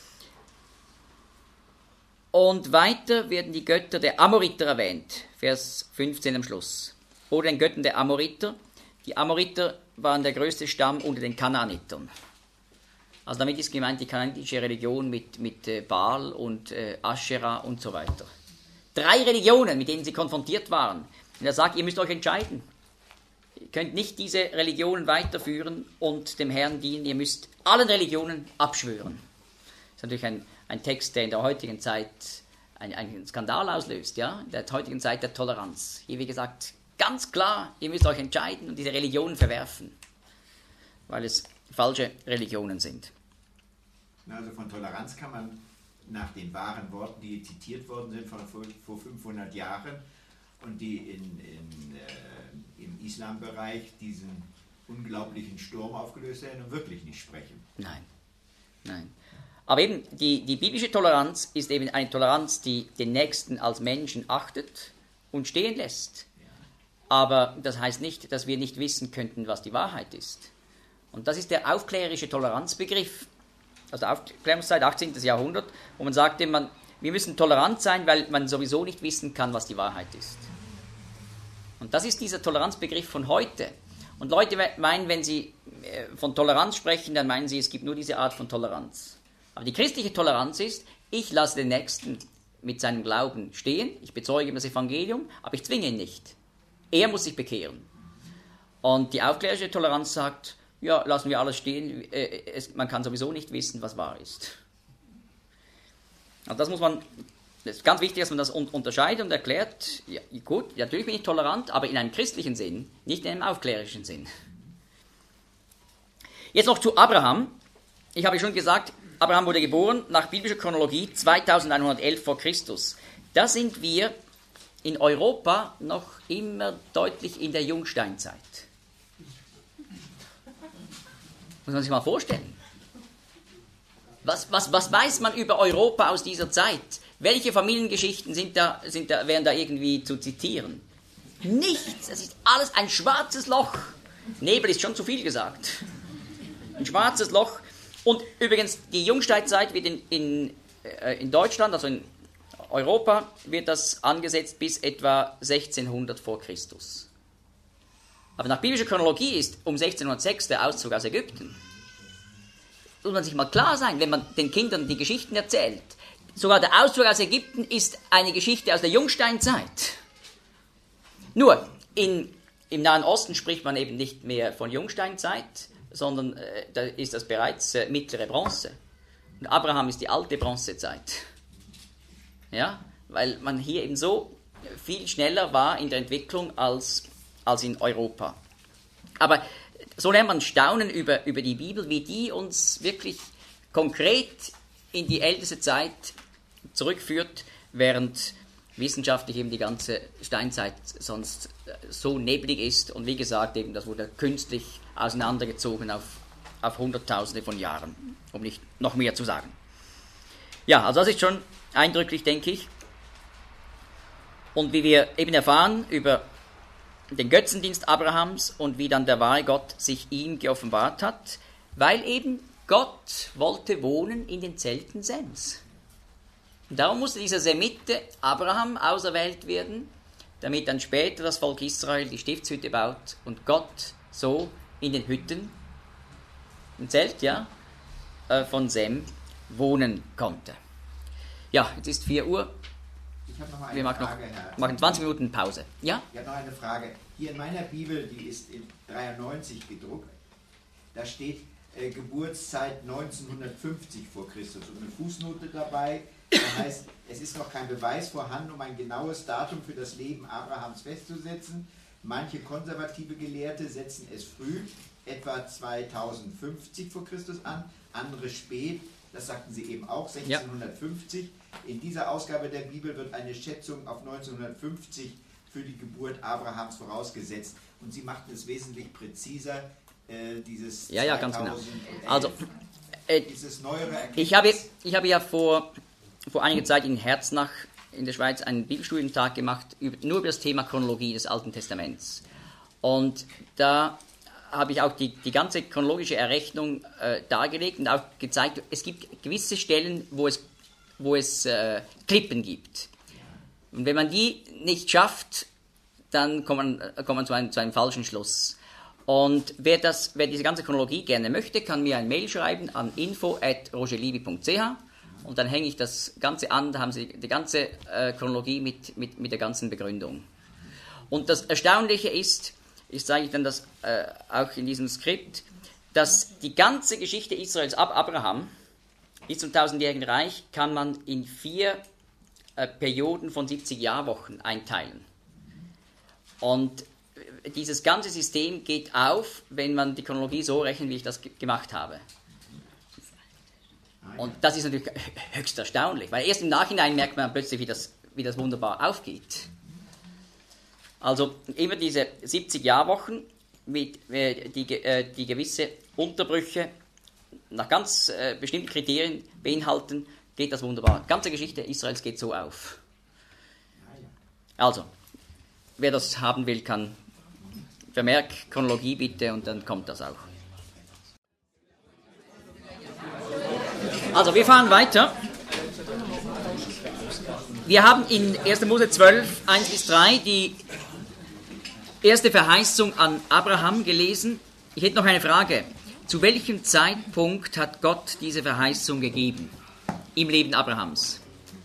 Und weiter werden die Götter der Amoriter erwähnt, Vers fünfzehn am Schluss. Oder den Göttern der Amoriter. Die Amoriter waren der größte Stamm unter den Kanaanitern. Also damit ist gemeint die kanaanitische Religion mit, mit Baal und äh, Aschera und so weiter. Drei Religionen, mit denen sie konfrontiert waren. Und er sagt, ihr müsst euch entscheiden. Ihr könnt nicht diese Religionen weiterführen und dem Herrn dienen. Ihr müsst allen Religionen abschwören. Das ist natürlich ein, ein Text, der in der heutigen Zeit einen, einen Skandal auslöst. Ja? In der heutigen Zeit der Toleranz. Hier, wie gesagt, ganz klar, ihr müsst euch entscheiden und diese Religionen verwerfen. Weil es falsche Religionen sind. Also von Toleranz kann man nach den wahren Worten, die zitiert worden sind von vor, vor fünfhundert Jahren und die in, in, äh, im Islambereich diesen unglaublichen Sturm aufgelöst werden, wirklich nicht sprechen. Nein, nein. Aber eben, die, die biblische Toleranz ist eben eine Toleranz, die den Nächsten als Menschen achtet und stehen lässt. Aber das heißt nicht, dass wir nicht wissen könnten, was die Wahrheit ist. Und das ist der aufklärerische Toleranzbegriff, also der Aufklärungszeit, achtzehnten. Jahrhundert, wo man sagte, man, wir müssen tolerant sein, weil man sowieso nicht wissen kann, was die Wahrheit ist. Und das ist dieser Toleranzbegriff von heute. Und Leute meinen, wenn sie von Toleranz sprechen, dann meinen sie, es gibt nur diese Art von Toleranz. Aber die christliche Toleranz ist, ich lasse den Nächsten mit seinem Glauben stehen, ich bezeuge ihm das Evangelium, aber ich zwinge ihn nicht. Er muss sich bekehren. Und die aufklärerische Toleranz sagt, ja, lassen wir alles stehen, äh, es, man kann sowieso nicht wissen, was wahr ist. Also das muss man, das ist ganz wichtig, dass man das un- unterscheidet und erklärt, ja, gut, natürlich bin ich tolerant, aber in einem christlichen Sinn, nicht in einem aufklärerischen Sinn. Jetzt noch zu Abraham. Ich habe schon gesagt, Abraham wurde geboren nach biblischer Chronologie zweitausendeinhundertelf vor Christus. Da sind wir in Europa noch immer deutlich in der Jungsteinzeit. Muss man sich mal vorstellen. Was, was, was weiß man über Europa aus dieser Zeit? Welche Familiengeschichten sind da, sind da, wären da irgendwie zu zitieren? Nichts. Es ist alles ein schwarzes Loch. Nebel ist schon zu viel gesagt. Ein schwarzes Loch. Und übrigens, die Jungsteinzeit wird in, in, äh, in Deutschland, also in Europa, wird das angesetzt bis etwa sechzehnhundert vor Christus. Aber nach biblischer Chronologie ist um sechzehnhundertsechs der Auszug aus Ägypten. Muss man sich mal klar sein, wenn man den Kindern die Geschichten erzählt. Sogar der Auszug aus Ägypten ist eine Geschichte aus der Jungsteinzeit. Nur, in, im Nahen Osten spricht man eben nicht mehr von Jungsteinzeit, sondern äh, da ist das bereits äh, mittlere Bronze. Und Abraham ist die alte Bronzezeit. Ja, weil man hier eben so viel schneller war in der Entwicklung als, als in Europa. Aber so lernt man staunen über, über die Bibel, wie die uns wirklich konkret in die älteste Zeit zurückführt, während wissenschaftlich eben die ganze Steinzeit sonst so neblig ist. Und wie gesagt, eben das wurde künstlich auseinandergezogen auf, auf Hunderttausende von Jahren, um nicht noch mehr zu sagen. Ja, also das ist schon eindrücklich, denke ich. Und wie wir eben erfahren über den Götzendienst Abrahams und wie dann der wahre Gott sich ihm geoffenbart hat, weil eben Gott wollte wohnen in den Zelten Sems. Und darum musste dieser Semite Abraham auserwählt werden, damit dann später das Volk Israel die Stiftshütte baut und Gott so in den Hütten, im Zelt, ja, von Sem wohnen konnte. Ja, jetzt ist vier Uhr. Ich habe noch eine Wir machen, Frage, noch, Herr. machen zwanzig Minuten Pause. Ja? Ich habe noch eine Frage. Hier in meiner Bibel, die ist in dreiundneunzig gedruckt, da steht äh, Geburtszeit neunzehnhundertfünfzig vor Christus und eine Fußnote dabei. Das heißt, es ist noch kein Beweis vorhanden, um ein genaues Datum für das Leben Abrahams festzusetzen. Manche konservative Gelehrte setzen es früh, etwa zweitausendfünfzig vor Christus an, andere spät, das sagten sie eben auch, sechzehnhundertfünfzig. Ja. In dieser Ausgabe der Bibel wird eine Schätzung auf neunzehnhundertfünfzig für die Geburt Abrahams vorausgesetzt. Und sie machten es wesentlich präziser, äh, dieses ja, ja, ganz genau. Also, äh, dieses neuere Ergebnis. Ich habe, ich habe ja vor, vor einiger Zeit in Herznach in der Schweiz einen Bibelstudientag gemacht, über, nur über das Thema Chronologie des Alten Testaments. Und da habe ich auch die, die ganze chronologische Errechnung äh, dargelegt und auch gezeigt, es gibt gewisse Stellen, wo es, wo es äh, Klippen gibt. Und wenn man die nicht schafft, dann kommt man, kommt man zu, einem, zu einem falschen Schluss. Und wer, das, wer diese ganze Chronologie gerne möchte, kann mir ein Mail schreiben an info at rogerlibi punkt c h und dann hänge ich das Ganze an, da haben Sie die ganze äh, Chronologie mit, mit, mit der ganzen Begründung. Und das Erstaunliche ist, ich zeige dann das äh, auch in diesem Skript, dass die ganze Geschichte Israels ab Abraham bis zum tausendjährigen Reich kann man in vier äh, Perioden von siebzig Jahrwochen einteilen. Und dieses ganze System geht auf, wenn man die Chronologie so rechnet, wie ich das ge- gemacht habe. Und das ist natürlich höchst erstaunlich, weil erst im Nachhinein merkt man plötzlich, wie das, wie das wunderbar aufgeht. Also immer diese siebzig Jahrwochen, mit, äh, die, äh, die gewisse Unterbrüche nach ganz äh, bestimmten Kriterien beinhalten, geht das wunderbar. Die ganze Geschichte Israels geht so auf. Also, wer das haben will, kann Vermerk Chronologie bitte und dann kommt das auch. Also, wir fahren weiter. Wir haben in erster Mose zwölf, eins bis drei die erste Verheißung an Abraham gelesen. Ich hätte noch eine Frage. Zu welchem Zeitpunkt hat Gott diese Verheißung gegeben im Leben Abrahams?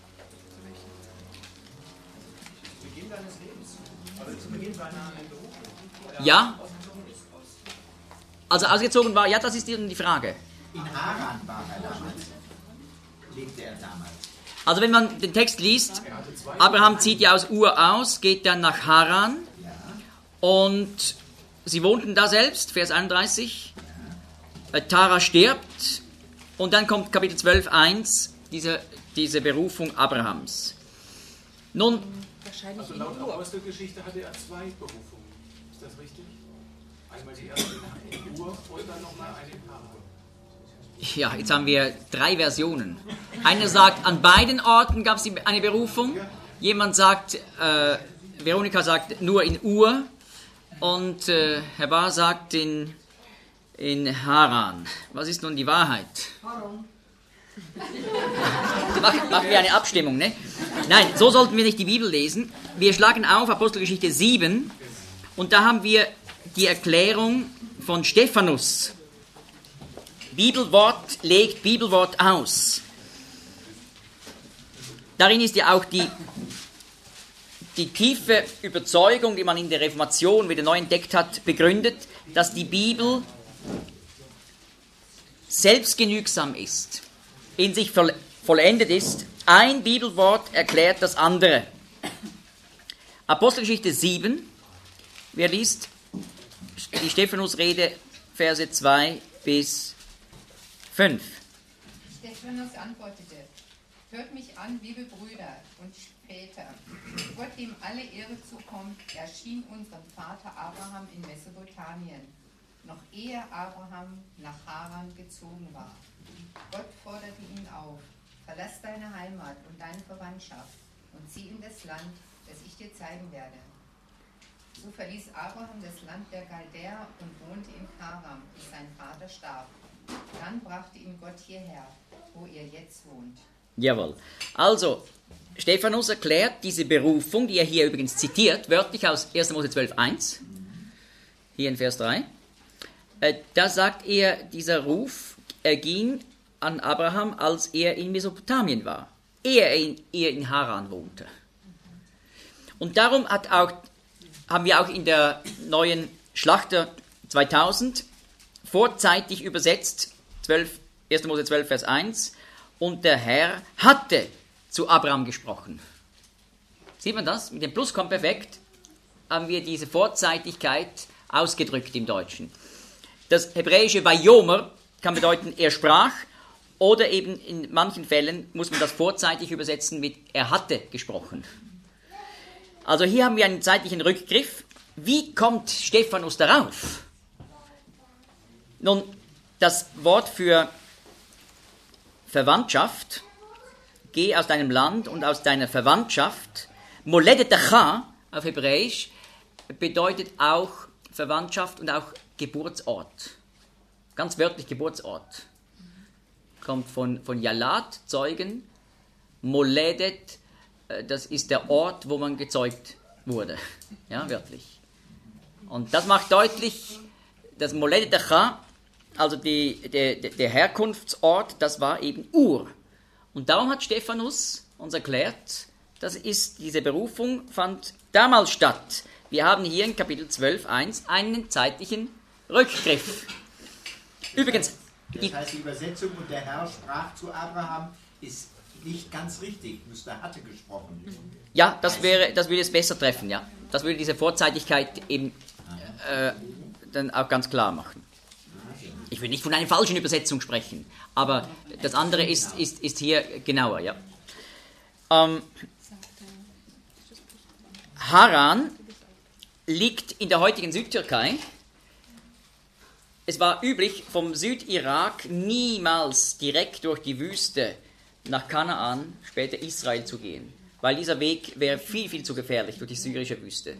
Zu Beginn deines Lebens, also zu Beginn seiner Berufung. Ja? Also ausgezogen war, ja, das ist die Frage. In Haran war er damals. Lebte er damals. Also wenn man den Text liest, Abraham zieht ja aus Ur aus, geht dann nach Haran und sie wohnten da selbst, Vers einunddreißig. Ja. Tara stirbt und dann kommt Kapitel zwölf, eins, diese, diese Berufung Abrahams. Nun, also laut Apostelgeschichte hatte er zwei Berufungen. Ist das richtig? Einmal die erste in Ur und dann nochmal eine in Haran. Ja, jetzt haben wir drei Versionen. Einer sagt, an beiden Orten gab es eine Berufung. Jemand sagt, äh, Veronika sagt nur in Ur. Und äh, Herr Bahr sagt in, in Haran. Was ist nun die Wahrheit? Warum? Machen, machen wir eine Abstimmung, ne? Nein, so sollten wir nicht die Bibel lesen. Wir schlagen auf Apostelgeschichte sieben und da haben wir die Erklärung von Stephanus. Bibelwort legt Bibelwort aus. Darin ist ja auch die, die tiefe Überzeugung, die man in der Reformation wieder neu entdeckt hat, begründet, dass die Bibel selbstgenügsam ist, in sich vollendet ist. Ein Bibelwort erklärt das andere. Apostelgeschichte sieben, wer liest die Stephanus-Rede, Verse zwei bis fünf. Stephanus antwortete: Hört mich an, liebe Brüder und Väter. Gott, dem alle Ehre zukommt, erschien unserem Vater Abraham in Mesopotamien, noch ehe Abraham nach Haran gezogen war. Gott forderte ihn auf: Verlass deine Heimat und deine Verwandtschaft und zieh in das Land, das ich dir zeigen werde. So verließ Abraham das Land der Chaldäer und wohnte in Haran, bis sein Vater starb. Dann brachte ihn Gott hierher, wo er jetzt wohnt. Jawohl. Also, Stephanus erklärt diese Berufung, die er hier übrigens zitiert, wörtlich aus erster Mose zwölf, eins, hier in Vers drei. Äh, da sagt er, dieser Ruf erging an Abraham, als er in Mesopotamien war, ehe er in, ehe in Haran wohnte. Und darum hat auch, haben wir auch in der neuen Schlachter zweitausend vorzeitig übersetzt, zwölf, erster Mose zwölf, Vers eins, und der Herr hatte zu Abraham gesprochen. Sieht man das? Mit dem Plusquamperfekt haben wir diese Vorzeitigkeit ausgedrückt im Deutschen. Das hebräische Vayomer kann bedeuten, er sprach, oder eben in manchen Fällen muss man das vorzeitig übersetzen mit, er hatte gesprochen. Also hier haben wir einen zeitlichen Rückgriff. Wie kommt Stephanus darauf? Nun, das Wort für Verwandtschaft, geh aus deinem Land und aus deiner Verwandtschaft, Moledetecha auf Hebräisch, bedeutet auch Verwandtschaft und auch Geburtsort. Ganz wörtlich Geburtsort. Kommt von, von Yalat, Zeugen, Moledet, das ist der Ort, wo man gezeugt wurde. Ja, wörtlich. Und das macht deutlich, dass Moledetecha, also die, der, der Herkunftsort, das war eben Ur. Und darum hat Stephanus uns erklärt, das ist, diese Berufung fand damals statt. Wir haben hier in Kapitel zwölf, eins einen zeitlichen Rückgriff. Übrigens, das heißt, die Übersetzung und der Herr sprach zu Abraham ist nicht ganz richtig, müsste hatte gesprochen. Ja, das wäre, das würde es besser treffen, ja. Das würde diese Vorzeitigkeit eben äh, dann auch ganz klar machen. Ich will nicht von einer falschen Übersetzung sprechen, aber das andere ist, ist, ist hier genauer, ja. Ähm, Haran liegt in der heutigen Südtürkei. Es war üblich, vom Südirak niemals direkt durch die Wüste nach Kanaan, später Israel, zu gehen, weil dieser Weg wäre viel, viel zu gefährlich durch die syrische Wüste.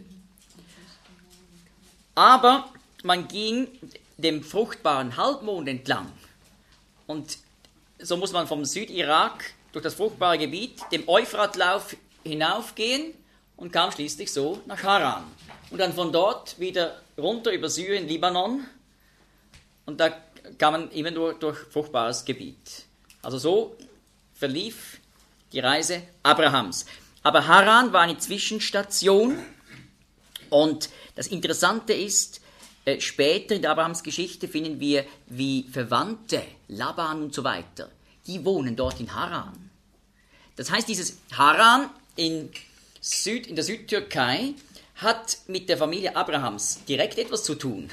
Aber man ging dem fruchtbaren Halbmond entlang und so muss man vom Südirak durch das fruchtbare Gebiet dem Euphratlauf hinaufgehen und kam schließlich so nach Haran. Und dann von dort wieder runter über Syrien, Libanon, und da kam man immer nur durch fruchtbares Gebiet. Also so verlief die Reise Abrahams. Aber Haran war eine Zwischenstation und das Interessante ist, Äh, später in der Abrahams-Geschichte finden wir, wie Verwandte, Laban und so weiter, die wohnen dort in Haran. Das heißt, dieses Haran in, Süd, in der Südtürkei hat mit der Familie Abrahams direkt etwas zu tun.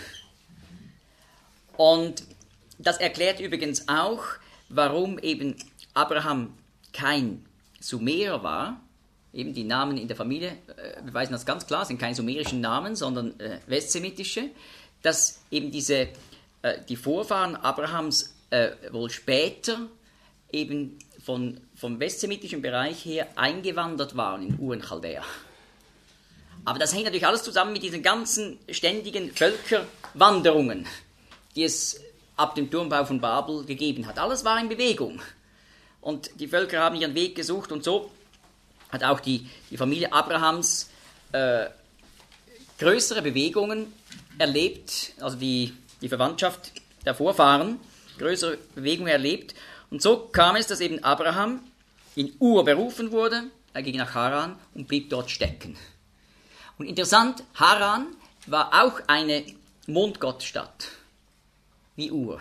Und das erklärt übrigens auch, warum eben Abraham kein Sumerer war. Eben die Namen in der Familie äh, beweisen das ganz klar, sind keine sumerischen Namen, sondern äh, westsemitische. Dass eben diese, äh, die Vorfahren Abrahams äh, wohl später eben von, vom westsemitischen Bereich her eingewandert waren in Ur in Chaldea. Aber das hängt natürlich alles zusammen mit diesen ganzen ständigen Völkerwanderungen, die es ab dem Turmbau von Babel gegeben hat. Alles war in Bewegung. Und die Völker haben ihren Weg gesucht und so hat auch die, die Familie Abrahams äh, größere Bewegungen erlebt, also die, die Verwandtschaft der Vorfahren, größere Bewegungen erlebt. Und so kam es, dass eben Abraham in Ur berufen wurde, er ging nach Haran und blieb dort stecken. Und interessant, Haran war auch eine Mondgottstadt, wie Ur.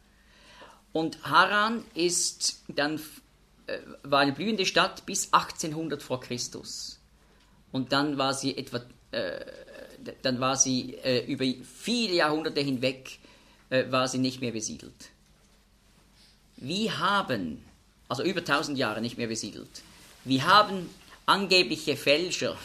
Und Haran ist dann, äh, war eine blühende Stadt bis achtzehnhundert vor Christus. Und dann war sie etwa, äh, dann war sie äh, über viele Jahrhunderte hinweg, äh, war sie nicht mehr besiedelt. Wie haben, also über tausend Jahre nicht mehr besiedelt, wie haben angebliche Fälscher,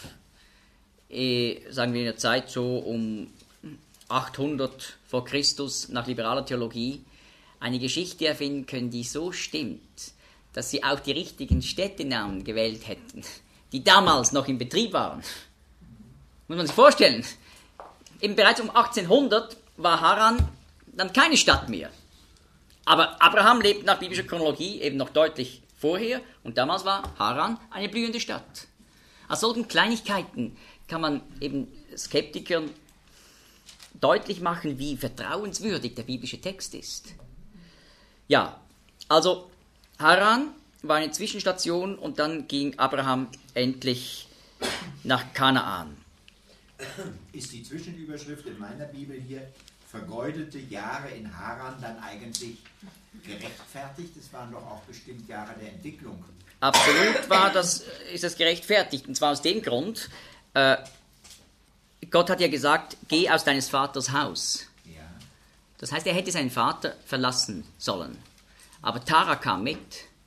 äh, sagen wir in der Zeit so um achthundert vor Christus nach liberaler Theologie, eine Geschichte erfinden können, die so stimmt, dass sie auch die richtigen Städtenamen gewählt hätten, die damals noch in Betrieb waren. Muss man sich vorstellen. Eben bereits um achtzehnhundert war Haran dann keine Stadt mehr. Aber Abraham lebt nach biblischer Chronologie eben noch deutlich vorher und damals war Haran eine blühende Stadt. Aus solchen Kleinigkeiten kann man eben Skeptikern deutlich machen, wie vertrauenswürdig der biblische Text ist. Ja, also Haran war eine Zwischenstation und dann ging Abraham endlich nach Kanaan. Ist die Zwischenüberschrift in meiner Bibel hier vergeudete Jahre in Haran dann eigentlich gerechtfertigt? Es waren doch auch bestimmt Jahre der Entwicklung. Absolut war das, ist das gerechtfertigt. Und zwar aus dem Grund, äh, Gott hat ja gesagt, geh aus deines Vaters Haus. Ja. Das heißt, er hätte seinen Vater verlassen sollen. Aber Tara kam mit.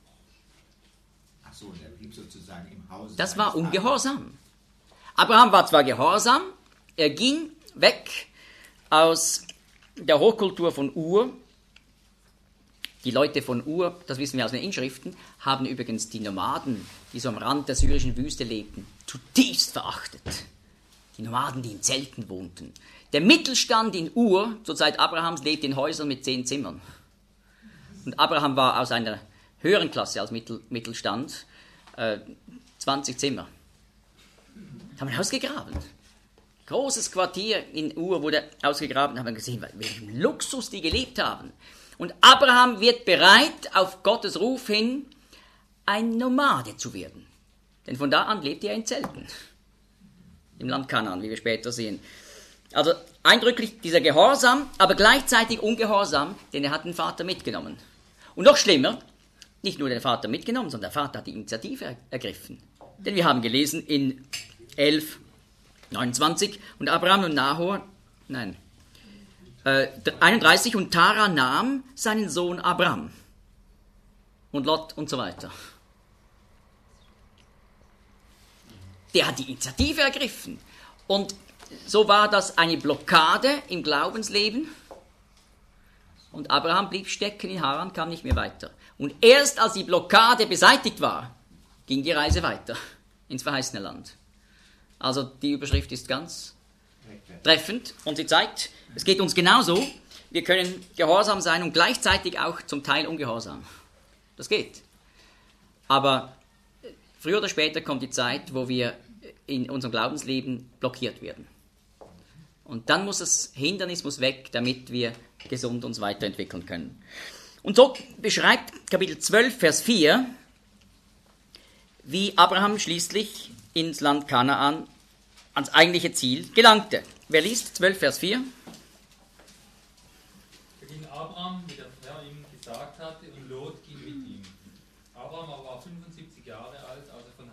Ach so, und er blieb sozusagen im Hause. Das war Ungehorsam. Abraham war zwar gehorsam, er ging weg aus der Hochkultur von Ur. Die Leute von Ur, das wissen wir aus den Inschriften, haben übrigens die Nomaden, die so am Rand der syrischen Wüste lebten, zutiefst verachtet. Die Nomaden, die in Zelten wohnten. Der Mittelstand in Ur, zur Zeit Abrahams, lebte in Häusern mit zehn Zimmern. Und Abraham war aus einer höheren Klasse als Mittel, Mittelstand, äh, zwanzig Zimmer. Haben wir ausgegraben. Großes Quartier in Ur wurde ausgegraben, haben wir gesehen, welchen Luxus die gelebt haben. Und Abraham wird bereit, auf Gottes Ruf hin, ein Nomade zu werden. Denn von da an lebte er in Zelten. Im Land Kanaan, wie wir später sehen. Also eindrücklich dieser Gehorsam, aber gleichzeitig Ungehorsam, denn er hat den Vater mitgenommen. Und noch schlimmer, nicht nur den Vater mitgenommen, sondern der Vater hat die Initiative ergriffen. Denn wir haben gelesen in elf, neunundzwanzig, und Abraham und Nahor, nein, äh, einunddreißig, und Tara nahm seinen Sohn Abram und Lot und so weiter. Der hat die Initiative ergriffen. Und so war das eine Blockade im Glaubensleben. Und Abraham blieb stecken in Haran, kam nicht mehr weiter. Und erst als die Blockade beseitigt war, ging die Reise weiter ins verheißene Land. Also die Überschrift ist ganz treffend und sie zeigt, es geht uns genauso. Wir können gehorsam sein und gleichzeitig auch zum Teil ungehorsam. Das geht. Aber früher oder später kommt die Zeit, wo wir in unserem Glaubensleben blockiert werden. Und dann muss das Hindernis muss weg, damit wir gesund uns weiterentwickeln können. Und so beschreibt Kapitel zwölf, Vers vier, wie Abraham schließlich ins Land Kanaan ans eigentliche Ziel gelangte. Wer liest zwölf, Vers vier?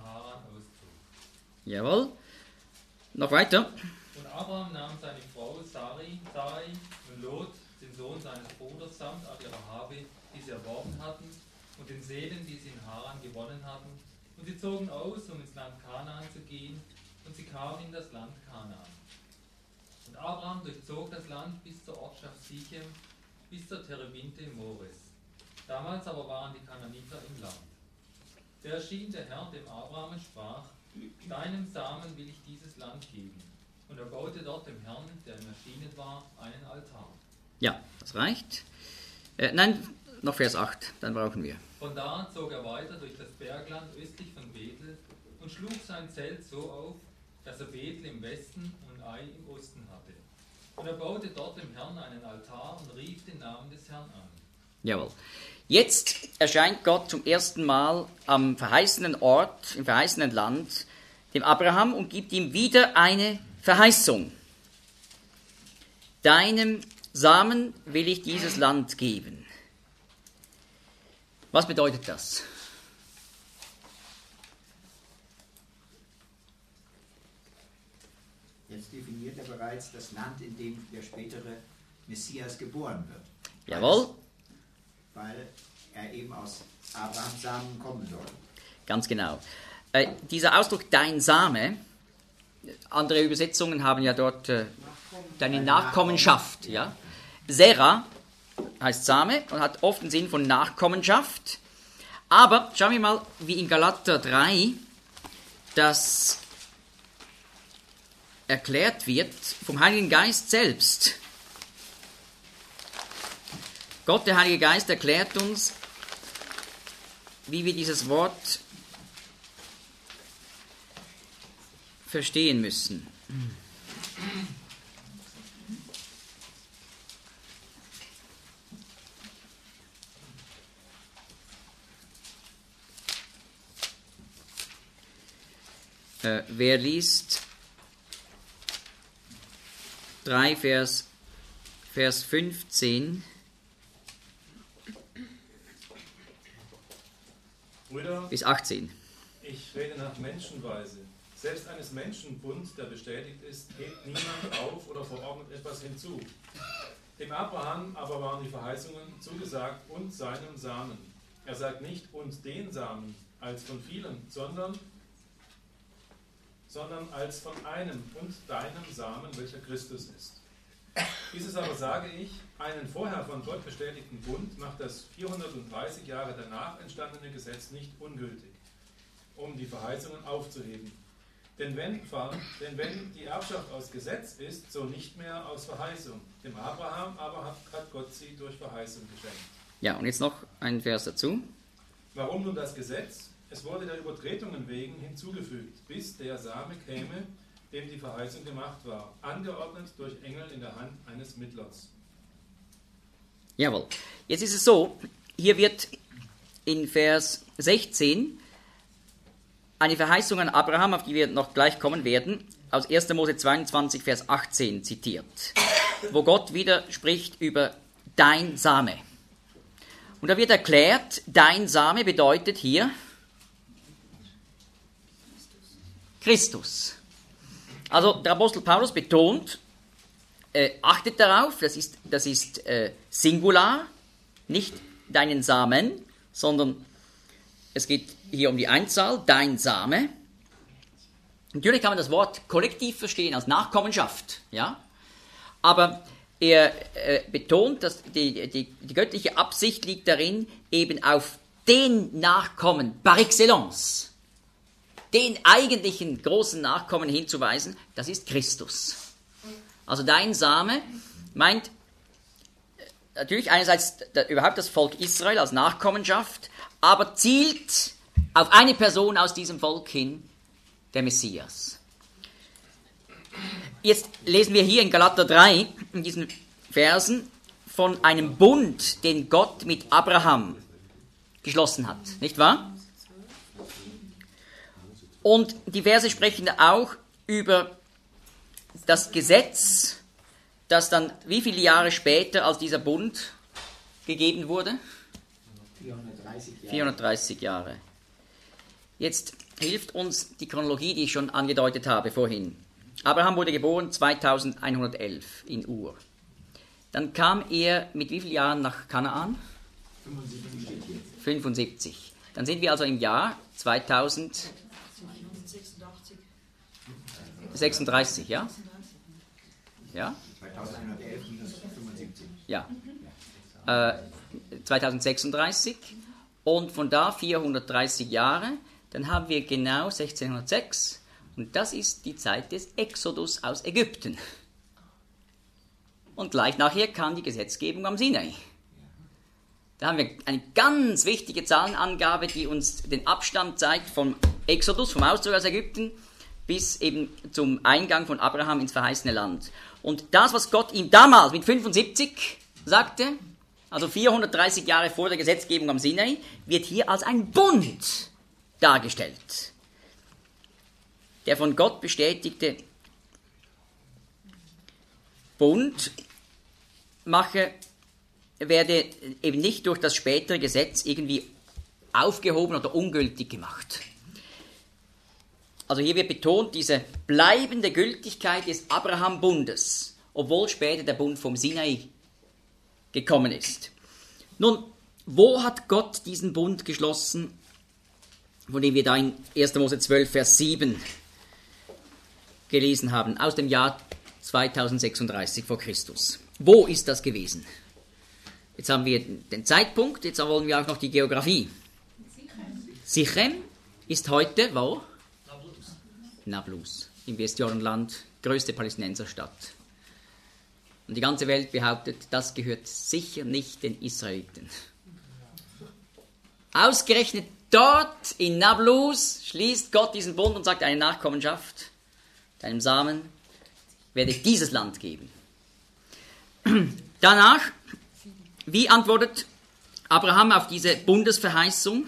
Haran auszog. Jawohl. Noch weiter. Und Abraham nahm seine Frau Sarai, Sarai und Lot, den Sohn seines Bruders, samt all ihrer Habe, die sie erworben hatten, und den Seelen, die sie in Haran gewonnen hatten. Und sie zogen aus, um ins Land Kanaan zu gehen, und sie kamen in das Land Kanaan. Und Abraham durchzog das Land bis zur Ortschaft Sichem, bis zur Terebinte Mores. Damals aber waren die Kanaaniter im Land. Da erschien der Herr dem Abraham und sprach: Deinem Samen will ich dieses Land geben. Und er baute dort dem Herrn, der ihm erschienen war, einen Altar. Ja, das reicht. Äh, nein, noch Vers acht, dann brauchen wir. Von da zog er weiter durch das Bergland östlich von Bethel und schlug sein Zelt so auf, dass er Bethel im Westen und Ai im Osten hatte. Und er baute dort dem Herrn einen Altar und rief den Namen des Herrn an. Jawohl. Jetzt erscheint Gott zum ersten Mal am verheißenen Ort, im verheißenen Land, dem Abraham, und gibt ihm wieder eine Verheißung. Deinem Samen will ich dieses Land geben. Was bedeutet das? Jetzt definiert er bereits das Land, in dem der spätere Messias geboren wird. Jawohl. Weil er eben aus Abrahams Samen kommen soll. Ganz genau. Äh, dieser Ausdruck, dein Same, andere Übersetzungen haben ja dort äh, deine Nachkommenschaft. Ja? Serah heißt Same und hat oft den Sinn von Nachkommenschaft. Aber schauen wir mal, wie in Galater drei das erklärt wird vom Heiligen Geist selbst. Gott, der Heilige Geist, erklärt uns, wie wir dieses Wort verstehen müssen. Äh, wer liest drei Vers, Vers fünfzehn? Brüder, bis achtzehn. Ich rede nach Menschenweise. Selbst eines Menschenbund, der bestätigt ist, hebt niemand auf oder verordnet etwas hinzu. Dem Abraham aber waren die Verheißungen zugesagt und seinem Samen. Er sagt nicht und den Samen als von vielen, sondern, sondern als von einem und deinem Samen, welcher Christus ist. Dieses aber sage ich, einen vorher von Gott bestätigten Bund macht das vierhundertdreißig Jahre danach entstandene Gesetz nicht ungültig, um die Verheißungen aufzuheben. Denn wenn, denn wenn die Erbschaft aus Gesetz ist, so nicht mehr aus Verheißung. Dem Abraham aber hat, hat Gott sie durch Verheißung geschenkt. Ja, und jetzt noch ein Vers dazu. Warum nun das Gesetz? Es wurde der Übertretungen wegen hinzugefügt, bis der Same käme, dem die Verheißung gemacht war, angeordnet durch Engel in der Hand eines Mittlers. Jawohl. Jetzt ist es so, hier wird in Vers sechzehn eine Verheißung an Abraham, auf die wir noch gleich kommen werden, aus erster Mose zweiundzwanzig, Vers achtzehn zitiert, wo Gott wieder spricht über dein Same. Und da wird erklärt, dein Same bedeutet hier Christus. Also der Apostel Paulus betont, äh, achtet darauf, das ist, das ist äh, Singular, nicht deinen Samen, sondern es geht hier um die Einzahl, dein Same. Natürlich kann man das Wort kollektiv verstehen als Nachkommenschaft, ja, aber er äh, betont, dass die, die, die göttliche Absicht liegt darin, eben auf den Nachkommen par excellence, den eigentlichen großen Nachkommen hinzuweisen, das ist Christus. Also dein Same meint natürlich einerseits überhaupt das Volk Israel als Nachkommenschaft, aber zielt auf eine Person aus diesem Volk hin, der Messias. Jetzt lesen wir hier in Galater drei, in diesen Versen, von einem Bund, den Gott mit Abraham geschlossen hat, nicht wahr? Und die Verse sprechen auch über das Gesetz, das dann wie viele Jahre später als dieser Bund gegeben wurde? vierhundertdreißig Jahre. vierhundertdreißig Jahre. Jetzt hilft uns die Chronologie, die ich schon angedeutet habe vorhin. Abraham wurde geboren zweitausendeinhundertelf in Ur. Dann kam er mit wie vielen Jahren nach Kanaan? fünfundsiebzig. Dann sind wir also im Jahr zweitausendsechsunddreißig, ja? Ja? zweitausendeinhundertelf minus fünfundsiebzig. Ja. Äh, zweitausendsechsunddreißig und von da vierhundertdreißig Jahre, dann haben wir genau sechzehnhundertsechs und das ist die Zeit des Exodus aus Ägypten. Und gleich nachher kam die Gesetzgebung am Sinai. Da haben wir eine ganz wichtige Zahlenangabe, die uns den Abstand zeigt vom Exodus, vom Auszug aus Ägypten, bis eben zum Eingang von Abraham ins verheißene Land. Und das, was Gott ihm damals mit fünfundsiebzig sagte, also vierhundertdreißig Jahre vor der Gesetzgebung am Sinai, wird hier als ein Bund dargestellt. Der von Gott bestätigte Bund mache, werde eben nicht durch das spätere Gesetz irgendwie aufgehoben oder ungültig gemacht. Also hier wird betont diese bleibende Gültigkeit des Abraham-Bundes, obwohl später der Bund vom Sinai gekommen ist. Nun, wo hat Gott diesen Bund geschlossen, von dem wir da in erster Mose zwölf, Vers sieben gelesen haben, aus dem Jahr zweitausendsechsunddreißig vor Christus? Wo ist das gewesen? Jetzt haben wir den Zeitpunkt, jetzt wollen wir auch noch die Geografie. Sichem ist heute wo? Nablus, im Westjordanland, größte Palästinenserstadt. Und die ganze Welt behauptet, das gehört sicher nicht den Israeliten. Ausgerechnet dort in Nablus schließt Gott diesen Bund und sagt, eine Nachkommenschaft, deinem Samen werde ich dieses Land geben. Danach, wie antwortet Abraham auf diese Bundesverheißung?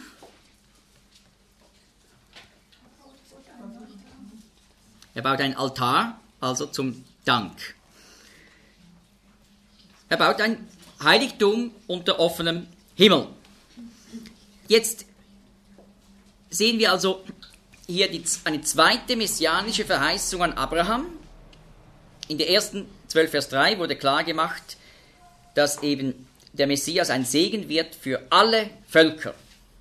Er baut einen Altar, also zum Dank. Er baut ein Heiligtum unter offenem Himmel. Jetzt sehen wir also hier die, eine zweite messianische Verheißung an Abraham. In der ersten zwölf Vers drei wurde klar gemacht, dass eben der Messias ein Segen wird für alle Völker.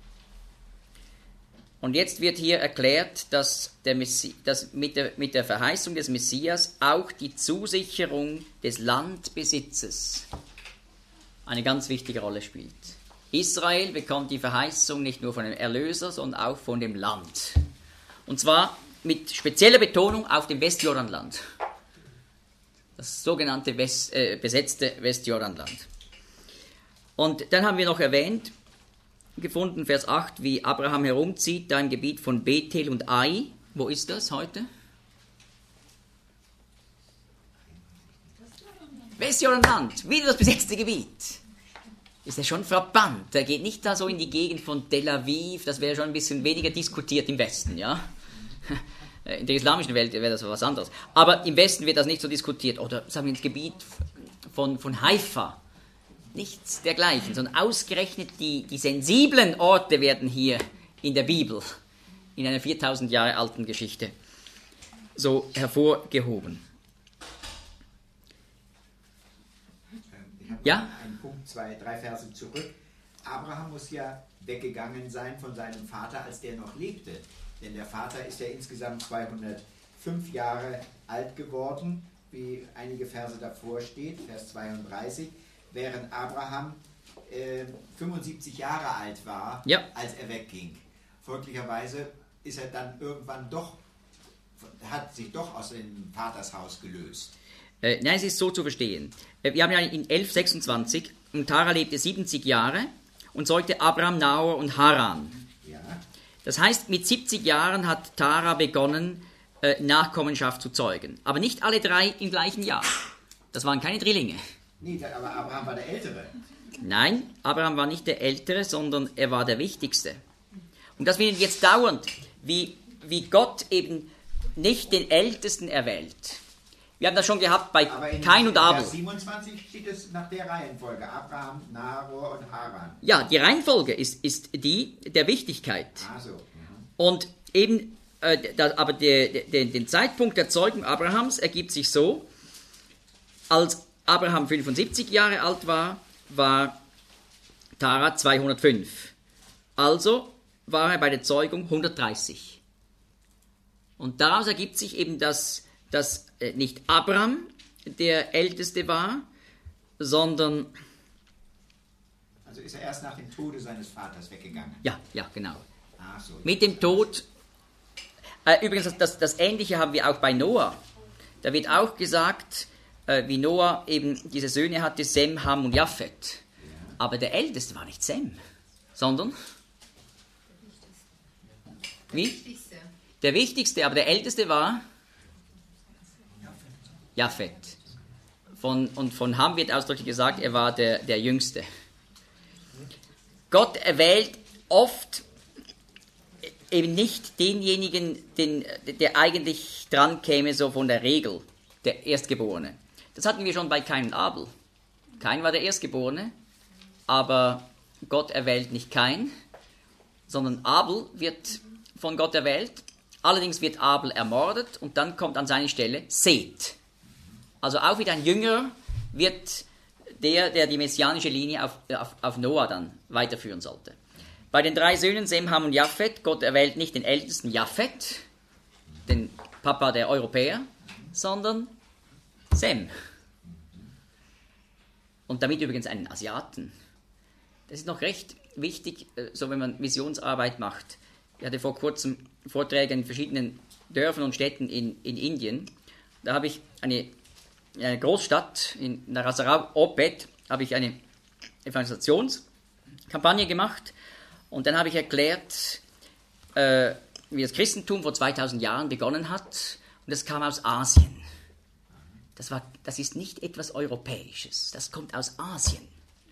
Und jetzt wird hier erklärt, dass, der Messi- dass mit, der, mit der Verheißung des Messias auch die Zusicherung des Landbesitzes eine ganz wichtige Rolle spielt. Israel bekommt die Verheißung nicht nur von dem Erlöser, sondern auch von dem Land. Und zwar mit spezieller Betonung auf dem Westjordanland. Das sogenannte West, äh, besetzte Westjordanland. Und dann haben wir noch erwähnt, gefunden, Vers acht, wie Abraham herumzieht, da im Gebiet von Bethel und Ai. Wo ist das heute? Westjordanland, wieder das besetzte Gebiet. Ist ja schon frappant. Er geht nicht da so in die Gegend von Tel Aviv, das wäre schon ein bisschen weniger diskutiert im Westen, ja. In der islamischen Welt wäre das was anderes. Aber im Westen wird das nicht so diskutiert. Oder sagen wir ins Gebiet von, von Haifa. Nichts dergleichen, sondern ausgerechnet die, die sensiblen Orte werden hier in der Bibel, in einer viertausend Jahre alten Geschichte, so hervorgehoben. Ich habe ja? einen Punkt, zwei, drei Verse zurück. Abraham muss ja weggegangen sein von seinem Vater, als der noch lebte. Denn der Vater ist ja insgesamt zweihundertfünf Jahre alt geworden, wie einige Verse davor steht, Vers zweiunddreißig. Während Abraham äh, fünfundsiebzig Jahre alt war, ja. als er wegging. Folglicherweise ist er dann irgendwann doch, hat sich doch aus dem Vatershaus gelöst. Äh, nein, es ist so zu verstehen. Äh, wir haben ja in elf sechsundzwanzig, und Tara lebte siebzig Jahre und zeugte Abraham, Nahor und Haran. Ja. Das heißt, mit siebzig Jahren hat Tara begonnen, äh, Nachkommenschaft zu zeugen. Aber nicht alle drei im gleichen Jahr. Das waren keine Drillinge. Nee, aber Abraham war der Ältere. Nein, Abraham war nicht der Ältere, sondern er war der Wichtigste. Und das finden wir jetzt dauernd, wie, wie Gott eben nicht den Ältesten erwählt. Wir haben das schon gehabt bei Kain und Abel. In Vers siebenundzwanzig steht es nach der Reihenfolge. Abraham, Nahor und Haran. Ja, die Reihenfolge ist, ist die der Wichtigkeit. Ah, so. Mhm. Und eben, äh, da, aber der, der, den Zeitpunkt der Zeugung Abrahams ergibt sich so, als Abraham fünfundsiebzig Jahre alt war, war Tara zweihundertfünf. Also war er bei der Zeugung hundertdreißig. Und daraus ergibt sich eben, dass, dass äh, nicht Abraham der Älteste war, sondern... Also ist er erst nach dem Tode seines Vaters weggegangen? Ja, ja, genau. Ach so. Mit dem Tod... Äh, übrigens, das, das, das Ähnliche haben wir auch bei Noah. Da wird auch gesagt, äh, wie Noah eben diese Söhne hatte, Sem, Ham und Japhet. Ja. Aber der Älteste war nicht Sem, sondern... Wie? Der wichtigste, aber der älteste war Japhet. Von, und von Ham wird ausdrücklich gesagt, er war der, der Jüngste. Gott erwählt oft eben nicht denjenigen, den, der eigentlich dran käme, so von der Regel, der Erstgeborene. Das hatten wir schon bei Kain und Abel. Kain war der Erstgeborene, aber Gott erwählt nicht Kain, sondern Abel wird von Gott erwählt. Allerdings wird Abel ermordet und dann kommt an seine Stelle Seth. Also auch wieder ein Jüngerer wird der, der die messianische Linie auf, auf, auf Noah dann weiterführen sollte. Bei den drei Söhnen Sem, Ham und Japhet, Gott erwählt nicht den ältesten Japhet, den Papa der Europäer, sondern Sem. Und damit übrigens einen Asiaten. Das ist noch recht wichtig, so wenn man Missionsarbeit macht. Ich hatte vor kurzem Vorträge in verschiedenen Dörfern und Städten in, in Indien. Da habe ich eine, eine Großstadt, in Narasarau, Opet, habe ich eine Evangelisationskampagne gemacht. Und dann habe ich erklärt, äh, wie das Christentum vor zweitausend Jahren begonnen hat. Und das kam aus Asien. Das, war, das ist nicht etwas Europäisches, das kommt aus Asien.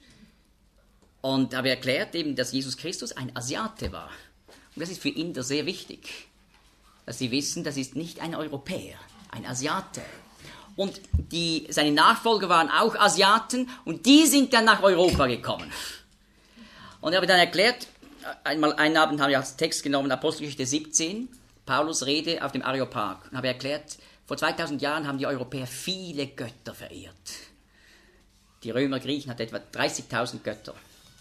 Und habe erklärt eben, dass Jesus Christus ein Asiate war. Und das ist für Inder sehr wichtig, dass sie wissen, das ist nicht ein Europäer, ein Asiate. Und die, seine Nachfolger waren auch Asiaten und die sind dann nach Europa gekommen. Und ich habe dann erklärt, einmal einen Abend habe ich als Text genommen, Apostelgeschichte siebzehn, Paulus Rede auf dem Areopag. Und habe erklärt, vor zweitausend Jahren haben die Europäer viele Götter verehrt. Die Römer, Griechen hatten etwa dreißigtausend Götter.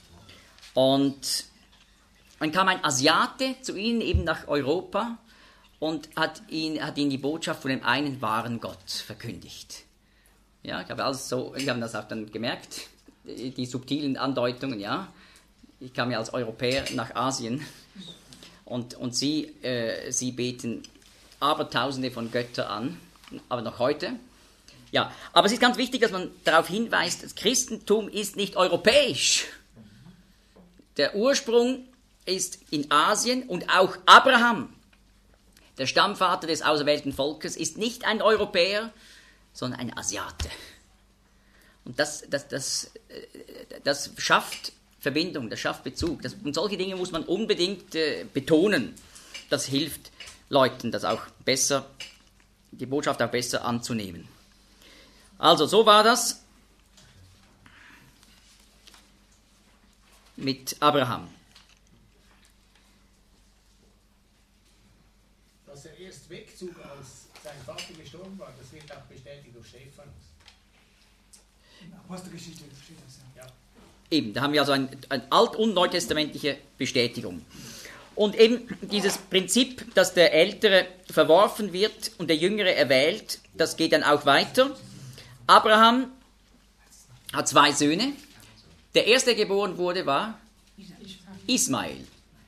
Und dann kam ein Asiate zu ihnen eben nach Europa und hat, ihn, hat ihnen die Botschaft von dem einen wahren Gott verkündigt. Ja, ich habe also so, ich habe das auch dann gemerkt, die, die subtilen Andeutungen, ja. Ich kam ja als Europäer nach Asien und, und sie, äh, sie beten Abertausende von Göttern an, aber noch heute. Ja, aber es ist ganz wichtig, dass man darauf hinweist, das Christentum ist nicht europäisch. Der Ursprung ist in Asien und auch Abraham, der Stammvater des auserwählten Volkes, ist nicht ein Europäer, sondern ein Asiate. Und das, das, das, das schafft Verbindung, das schafft Bezug. Das, und solche Dinge muss man unbedingt äh, betonen. Das hilft Leuten, das auch besser, die Botschaft auch besser anzunehmen. Also, so war das mit Abraham. Dass er erst wegzog, als sein Vater gestorben war, das wird auch bestätigt durch Stephanus. In der Apostelgeschichte steht das, ja. Ja. Eben, da haben wir also eine ein alt- und neutestamentliche Bestätigung. Und eben dieses Prinzip, dass der Ältere verworfen wird und der Jüngere erwählt, das geht dann auch weiter. Abraham hat zwei Söhne. Der erste, der geboren wurde, war Ismael.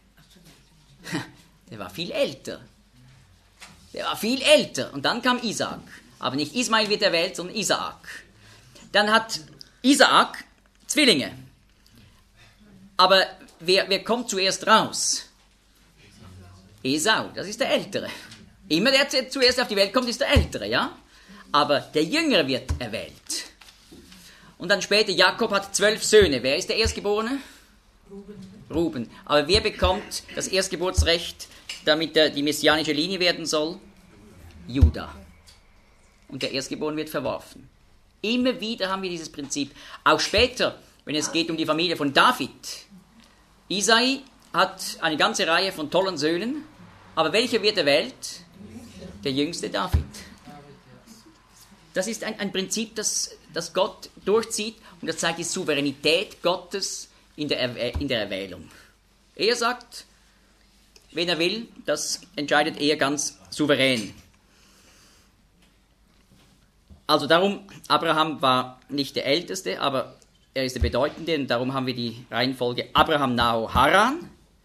Der war viel älter. Der war viel älter. Und dann kam Isaak. Aber nicht Ismael wird erwählt, sondern Isaak. Dann hat Isaak Zwillinge. Aber wer, wer kommt zuerst raus? Esau, das ist der Ältere. Immer der zuerst auf die Welt kommt, ist der Ältere, ja? Aber der Jüngere wird erwählt. Und dann später, Jakob hat zwölf Söhne. Wer ist der Erstgeborene? Ruben. Ruben. Aber wer bekommt das Erstgeburtsrecht, damit er die messianische Linie werden soll? Juda. Und der Erstgeborene wird verworfen. Immer wieder haben wir dieses Prinzip. Auch später, wenn es geht um die Familie von David. Isai hat eine ganze Reihe von tollen Söhnen, Aber welcher wird erwählt? Der jüngste David. Das ist ein, ein Prinzip, das, das Gott durchzieht und das zeigt die Souveränität Gottes in der, Erwäh- in der Erwählung. Er sagt, wen er will, das entscheidet er ganz souverän. Also darum, Abraham war nicht der Älteste, aber er ist der Bedeutende und darum haben wir die Reihenfolge Abraham, Nahor, Haran.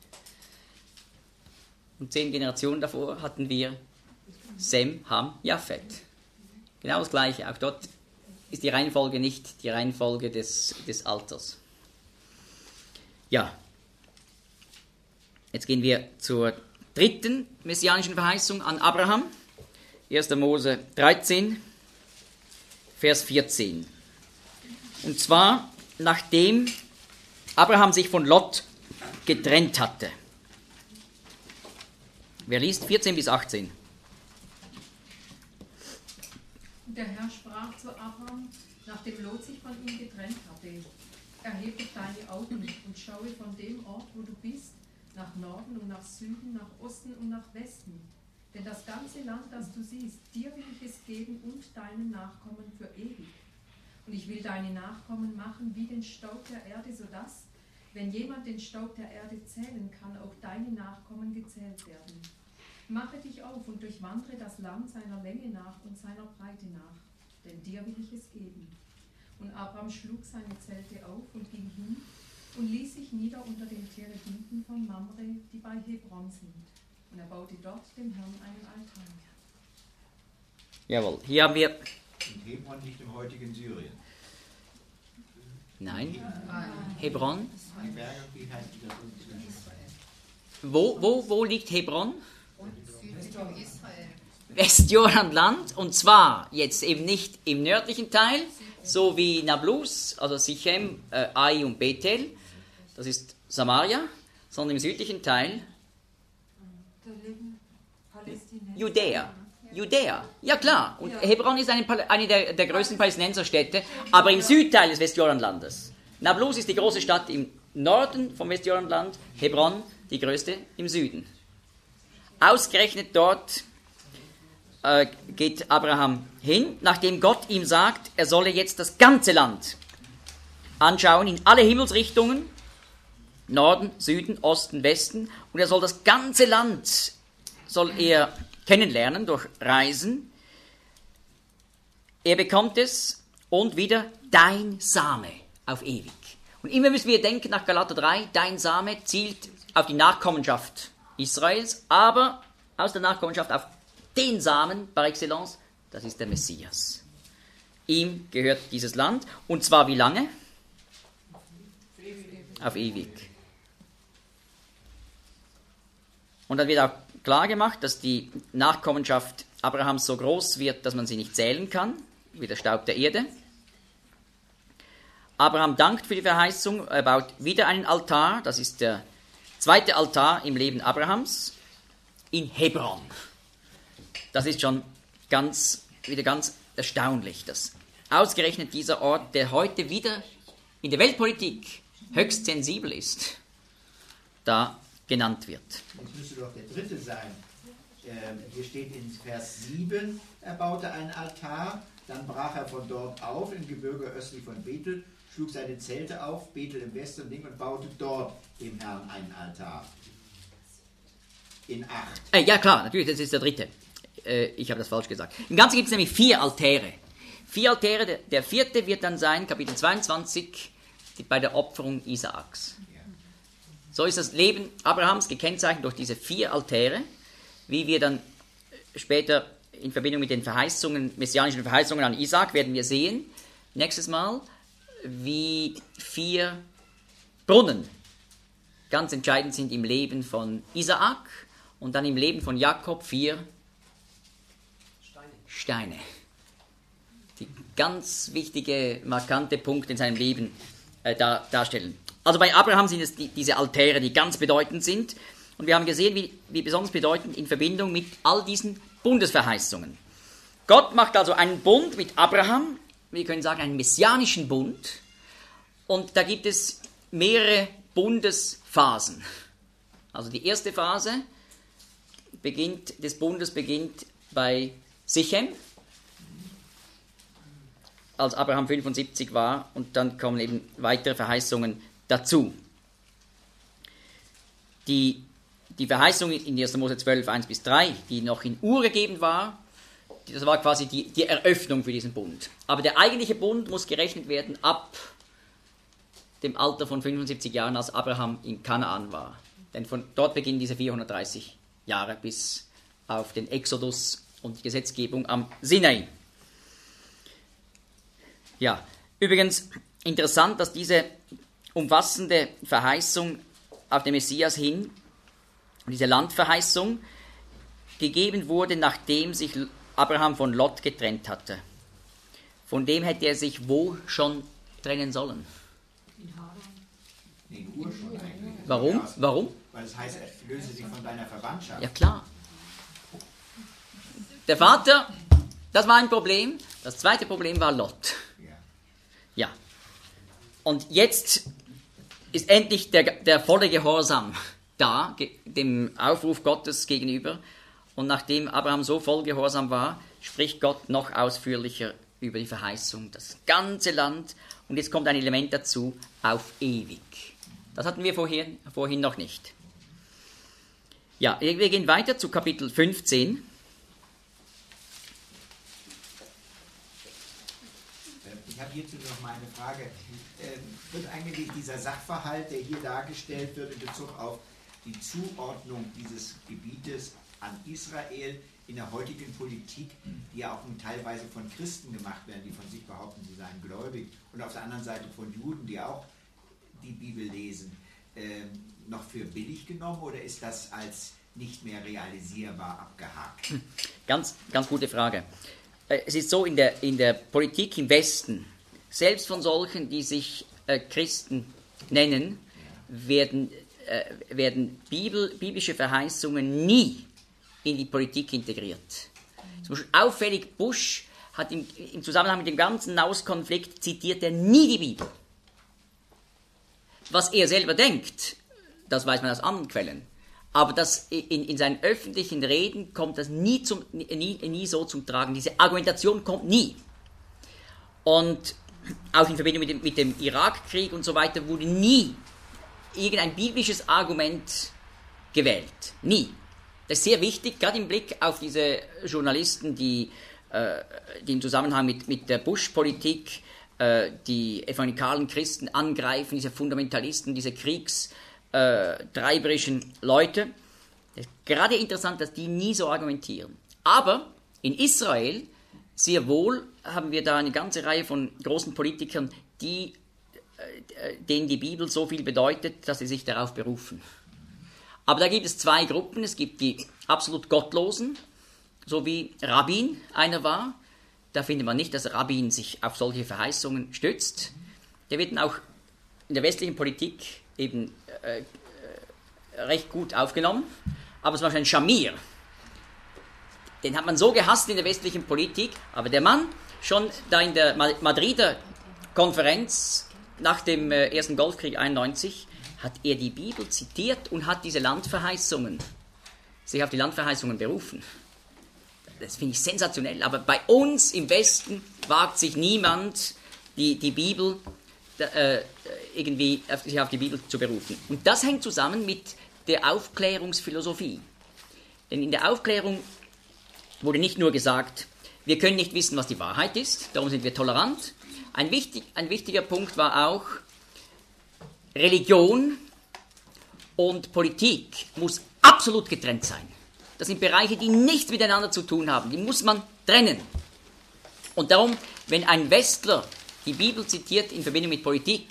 Und zehn Generationen davor hatten wir Sem, Ham, Japhet. Genau das Gleiche. Auch dort ist die Reihenfolge nicht die Reihenfolge des, des Alters. Ja. Jetzt gehen wir zur dritten messianischen Verheißung an Abraham. erster Mose dreizehn, Vers vierzehn. Und zwar, nachdem Abraham sich von Lot getrennt hatte. Wer liest vierzehn bis achtzehn? Der Herr sprach zu Abraham, nachdem Lot sich von ihm getrennt hatte: Erhebe deine Augen und schaue von dem Ort, wo du bist, nach Norden und nach Süden, nach Osten und nach Westen. Denn das ganze Land, das du siehst, dir will ich es geben und deinen Nachkommen für ewig. Und ich will deine Nachkommen machen wie den Staub der Erde, sodass, wenn jemand den Staub der Erde zählen kann, auch deine Nachkommen gezählt werden. Mache dich auf und durchwandere das Land seiner Länge nach und seiner Breite nach, denn dir will ich es geben. Und Abraham schlug seine Zelte auf und ging hin und ließ sich nieder unter den Terebinten von Mamre, die bei Hebron sind. Und er baute dort dem Herrn einen Altar. Jawohl, hier haben wir... Und Hebron liegt im heutigen Syrien. Nein. Hebron? Die Berge, wie heißt die da unten? Wo, wo, wo liegt Hebron? Westjordanland, und zwar jetzt eben nicht im nördlichen Teil, so wie Nablus, also Sichem, äh, Ai und Bethel, das ist Samaria, sondern im südlichen Teil Judäa. Judäa, ja klar. Und Hebron ist eine, eine der, der größten Palästinenserstädte, aber im Südteil des Westjordanlandes. Nablus ist die große Stadt im Norden vom Westjordanland, Hebron die größte im Süden. Ausgerechnet dort äh, geht Abraham hin, nachdem Gott ihm sagt, er solle jetzt das ganze Land anschauen, in alle Himmelsrichtungen, Norden, Süden, Osten, Westen, und er soll das ganze Land, soll er kennenlernen durch Reisen. Er bekommt es und wieder dein Same auf ewig. Und immer müssen wir denken nach Galater drei, dein Same zielt auf die Nachkommenschaft Israels, aber aus der Nachkommenschaft auf den Samen par excellence, das ist der Messias. Ihm gehört dieses Land, und zwar wie lange? Auf ewig. Und dann wird auch klar gemacht, dass die Nachkommenschaft Abrahams so groß wird, dass man sie nicht zählen kann, wie der Staub der Erde. Abraham dankt für die Verheißung, er baut wieder einen Altar, das ist der zweite Altar im Leben Abrahams, in Hebron. Das ist schon ganz, wieder ganz erstaunlich, dass ausgerechnet dieser Ort, der heute wieder in der Weltpolitik höchst sensibel ist, da genannt wird. Das müsste doch der dritte sein. Ähm, hier steht in Vers sieben, er baute einen Altar, dann brach er von dort auf, im Gebirge östlich von Bethel, schlug seine Zelte auf, Bethel im Westen und baute dort dem Herrn einen Altar. In acht. Äh, ja klar, natürlich, das ist der dritte. Äh, ich habe das falsch gesagt. Im Ganzen gibt es nämlich vier Altäre. Vier Altäre, der, der vierte wird dann sein, Kapitel zweiundzwanzig, bei der Opferung Isaaks. So ist das Leben Abrahams gekennzeichnet durch diese vier Altäre, wie wir dann später in Verbindung mit den Verheißungen, messianischen Verheißungen an Isaak werden wir sehen, nächstes Mal, wie vier Brunnen ganz entscheidend sind im Leben von Isaak und dann im Leben von Jakob vier Steine. Steine. Die ganz wichtige, markante Punkte in seinem Leben äh, da, darstellen. Also bei Abraham sind es die, diese Altäre, die ganz bedeutend sind. Und wir haben gesehen, wie, wie besonders bedeutend in Verbindung mit all diesen Bundesverheißungen. Gott macht also einen Bund mit Abraham, wir können sagen einen messianischen Bund. Und da gibt es mehrere Bundesphasen. Also die erste Phase, beginnt, des Bundes beginnt bei Sichem, als Abraham fünfundsiebzig war, und dann kommen eben weitere Verheißungen dazu. Die, die Verheißung in erster Mose zwölf, eins bis drei, die noch in Ur gegeben war, das war quasi die, die Eröffnung für diesen Bund. Aber der eigentliche Bund muss gerechnet werden ab dem Alter von fünfundsiebzig Jahren, als Abraham in Kanaan war. Denn von dort beginnen diese vierhundertdreißig Jahre bis auf den Exodus und die Gesetzgebung am Sinai. Ja, übrigens interessant, dass diese umfassende Verheißung auf den Messias hin, diese Landverheißung, gegeben wurde, nachdem sich Abraham von Lot getrennt hatte. Von dem hätte er sich wo schon trennen sollen? In Haran. In Ur schon eigentlich. Warum? Ja, Warum? Weil es heißt, löse dich von deiner Verwandtschaft. Ja, klar. Der Vater, das war ein Problem. Das zweite Problem war Lot. Ja. Ja. Und jetzt ist endlich der, der volle Gehorsam da, ge, dem Aufruf Gottes gegenüber. Und nachdem Abraham so voll Gehorsam war, spricht Gott noch ausführlicher über die Verheißung, das ganze Land. Und jetzt kommt ein Element dazu, auf ewig. Das hatten wir vorhin, vorhin noch nicht. Ja, wir gehen weiter zu Kapitel fünfzehn. Ich habe hierzu noch mal eine Frage. Äh, wird eigentlich dieser Sachverhalt, der hier dargestellt wird, in Bezug auf die Zuordnung dieses Gebietes an Israel in der heutigen Politik, die ja auch teilweise von Christen gemacht werden, die von sich behaupten, sie seien gläubig, und auf der anderen Seite von Juden, die auch die Bibel lesen, äh, noch für billig genommen, oder ist das als nicht mehr realisierbar abgehakt? Ganz, ganz gute Frage. Es ist so, in der, in der Politik im Westen, selbst von solchen, die sich äh, Christen nennen, werden, äh, werden Bibel, biblische Verheißungen nie in die Politik integriert. Zum Beispiel auffällig, Bush hat im, im Zusammenhang mit dem ganzen Nahostkonflikt zitiert er nie die Bibel. Was er selber denkt, das weiß man aus anderen Quellen. Aber das in, in seinen öffentlichen Reden kommt das nie, zum, nie, nie so zum Tragen. Diese Argumentation kommt nie. Und auch in Verbindung mit dem, mit dem Irakkrieg und so weiter wurde nie irgendein biblisches Argument gewählt. Nie. Das ist sehr wichtig, gerade im Blick auf diese Journalisten, die, äh, die im Zusammenhang mit, mit der Bush-Politik äh, die evangelikalen Christen angreifen, diese Fundamentalisten, diese kriegstreiberischen äh, Leute. Es ist gerade interessant, dass die nie so argumentieren. Aber in Israel, sehr wohl, haben wir da eine ganze Reihe von großen Politikern, die, äh, denen die Bibel so viel bedeutet, dass sie sich darauf berufen. Aber da gibt es zwei Gruppen. Es gibt die absolut Gottlosen, so wie Rabin einer war. Da findet man nicht, dass Rabin sich auf solche Verheißungen stützt. Der wird dann auch in der westlichen Politik eben äh, recht gut aufgenommen. Aber zum Beispiel ein Schamir, den hat man so gehasst in der westlichen Politik. Aber der Mann, schon da in der Madrider Konferenz nach dem äh, ersten Golfkrieg einundneunzig, hat er die Bibel zitiert und hat diese Landverheißungen, sich auf die Landverheißungen berufen. Das finde ich sensationell. Aber bei uns im Westen wagt sich niemand, die, die Bibel äh, irgendwie auf, sich auf die Bibel zu berufen. Und das hängt zusammen mit der Aufklärungsphilosophie. Denn in der Aufklärung wurde nicht nur gesagt, wir können nicht wissen, was die Wahrheit ist, darum sind wir tolerant. Ein, wichtig, ein wichtiger Punkt war auch, Religion und Politik muss absolut getrennt sein. Das sind Bereiche, die nichts miteinander zu tun haben. Die muss man trennen. Und darum, wenn ein Westler die Bibel zitiert in Verbindung mit Politik,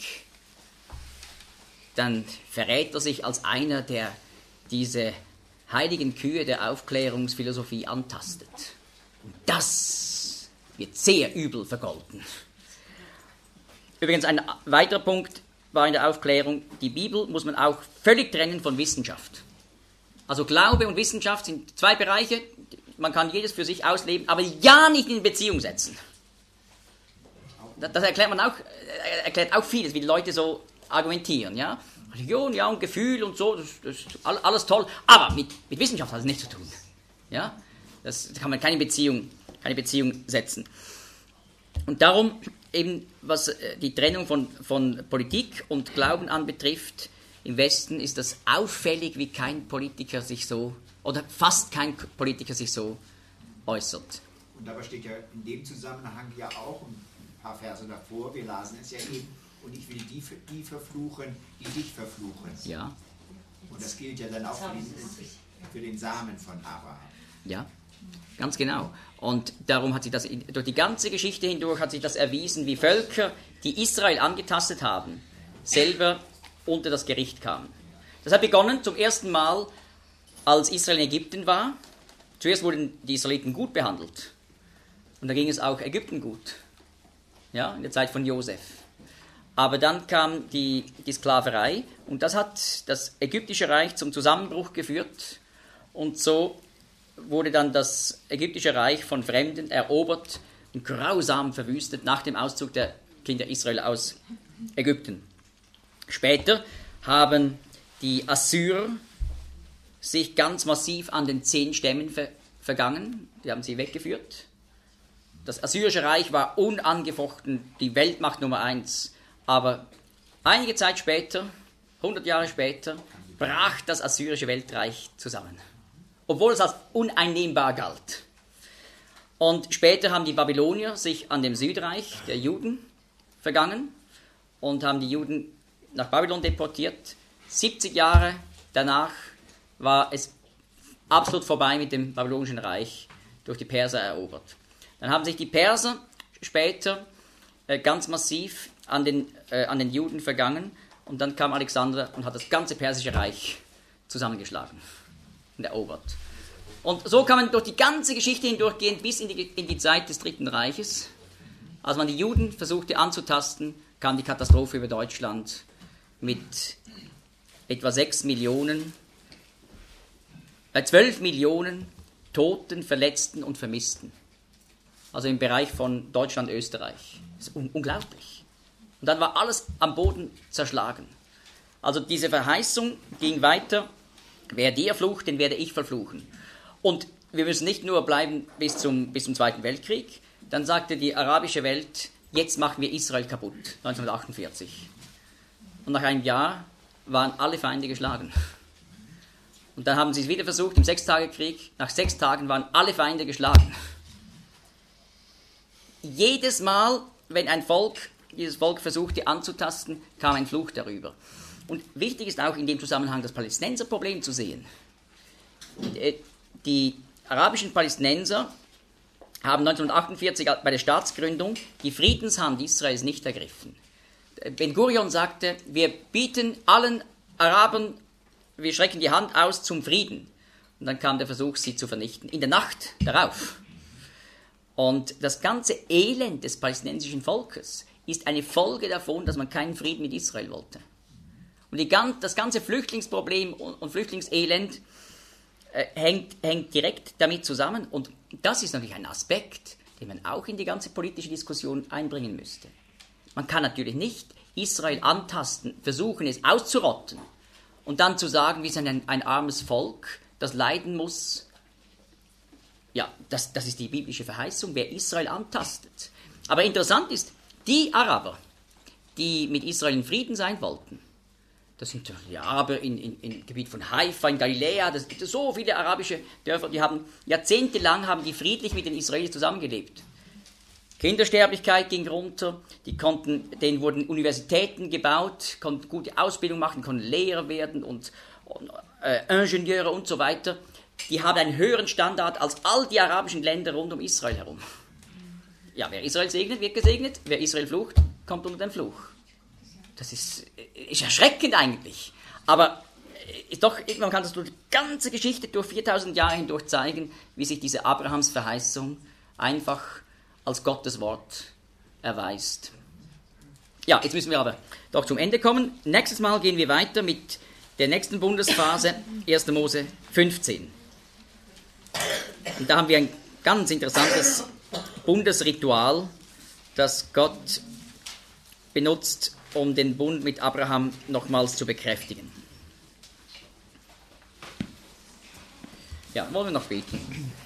dann verrät er sich als einer, der diese heiligen Kühe der Aufklärungsphilosophie antastet. Und das wird sehr übel vergolten. Übrigens ein weiterer Punkt war in der Aufklärung, die Bibel muss man auch völlig trennen von Wissenschaft. Also Glaube und Wissenschaft sind zwei Bereiche, man kann jedes für sich ausleben, aber ja nicht in Beziehung setzen. Das erklärt man auch, erklärt auch vieles, wie die Leute so argumentieren. Ja? Religion, ja, und Gefühl und so, das, das ist alles toll, aber mit, mit Wissenschaft hat es nichts zu tun. Ja? Das kann man keine Beziehung, keine Beziehung setzen. Und darum eben, was die Trennung von, von Politik und Glauben anbetrifft, im Westen ist das auffällig, wie kein Politiker sich so, oder fast kein Politiker sich so äußert. Und dabei steht ja in dem Zusammenhang ja auch ein paar Verse davor, wir lasen es ja eben, und ich will die, die verfluchen, die dich verfluchen. Ja. Und das gilt ja dann auch für den, für den Samen von Abraham. Ja, ganz genau. Und darum hat sich das, durch die ganze Geschichte hindurch hat sich das erwiesen, wie Völker, die Israel angetastet haben, selber unter das Gericht kamen. Das hat begonnen zum ersten Mal, als Israel in Ägypten war. Zuerst wurden die Israeliten gut behandelt. Und da ging es auch Ägypten gut. Ja, in der Zeit von Josef. Aber dann kam die, die Sklaverei und das hat das ägyptische Reich zum Zusammenbruch geführt. Und so wurde dann das ägyptische Reich von Fremden erobert und grausam verwüstet nach dem Auszug der Kinder Israel aus Ägypten. Später haben die Assyrer sich ganz massiv an den zehn Stämmen ver- vergangen. Die haben sie weggeführt. Das assyrische Reich war unangefochten die Weltmacht Nummer eins. Aber einige Zeit später, hundert Jahre später, brach das assyrische Weltreich zusammen. Obwohl es als uneinnehmbar galt. Und später haben die Babylonier sich an dem Südreich der Juden vergangen und haben die Juden nach Babylon deportiert. siebzig Jahre danach war es absolut vorbei mit dem babylonischen Reich, durch die Perser erobert. Dann haben sich die Perser später äh, ganz massiv an den, äh, an den Juden vergangen und dann kam Alexander und hat das ganze persische Reich zusammengeschlagen und erobert. Und so kann man durch die ganze Geschichte hindurchgehen bis in die, in die Zeit des Dritten Reiches. Als man die Juden versuchte anzutasten, kam die Katastrophe über Deutschland mit etwa sechs Millionen, äh, zwölf Millionen Toten, Verletzten und Vermissten. Also im Bereich von Deutschland, Österreich. Das ist un- unglaublich. Und dann war alles am Boden zerschlagen. Also diese Verheißung ging weiter, wer dir flucht, den werde ich verfluchen. Und wir müssen nicht nur bleiben bis zum, bis zum Zweiten Weltkrieg. Dann sagte die arabische Welt, jetzt machen wir Israel kaputt, neunzehnhundertachtundvierzig. Und nach einem Jahr waren alle Feinde geschlagen. Und dann haben sie es wieder versucht im Sechstagekrieg. Nach sechs Tagen waren alle Feinde geschlagen. Jedes Mal, wenn ein Volk, dieses Volk versuchte anzutasten, kam ein Fluch darüber. Und wichtig ist auch in dem Zusammenhang das Palästinenserproblem zu sehen. Die arabischen Palästinenser haben neunzehnhundertachtundvierzig bei der Staatsgründung die Friedenshand Israels nicht ergriffen. Ben-Gurion sagte, wir bieten allen Arabern, wir strecken die Hand aus zum Frieden. Und dann kam der Versuch, sie zu vernichten, in der Nacht darauf. Und das ganze Elend des palästinensischen Volkes ist eine Folge davon, dass man keinen Frieden mit Israel wollte. Und die, das ganze Flüchtlingsproblem und Flüchtlingselend äh, hängt, hängt direkt damit zusammen. Und das ist natürlich ein Aspekt, den man auch in die ganze politische Diskussion einbringen müsste. Man kann natürlich nicht Israel antasten, versuchen es auszurotten und dann zu sagen, wir sind ein, ein armes Volk, das leiden muss. Ja, das, das ist die biblische Verheißung, wer Israel antastet. Aber interessant ist, die Araber, die mit Israel in Frieden sein wollten, das sind die Araber in, in, im Gebiet von Haifa, in Galiläa, das gibt so viele arabische Dörfer, die haben jahrzehntelang haben die friedlich mit den Israelis zusammengelebt. Kindersterblichkeit ging runter, die konnten, denen wurden Universitäten gebaut, konnten gute Ausbildung machen, konnten Lehrer werden und, und äh, Ingenieure und so weiter. Die haben einen höheren Standard als all die arabischen Länder rund um Israel herum. Ja, wer Israel segnet, wird gesegnet. Wer Israel flucht, kommt unter den Fluch. Das ist, ist erschreckend eigentlich. Aber ist doch, man kann das durch die ganze Geschichte, durch viertausend Jahre hindurch zeigen, wie sich diese Abrahams Verheißung einfach als Gottes Wort erweist. Ja, jetzt müssen wir aber doch zum Ende kommen. Nächstes Mal gehen wir weiter mit der nächsten Bundesphase, erster Mose fünfzehn. Und da haben wir ein ganz interessantes Bundesritual, das Gott benutzt, um den Bund mit Abraham nochmals zu bekräftigen. Ja, wollen wir noch beten.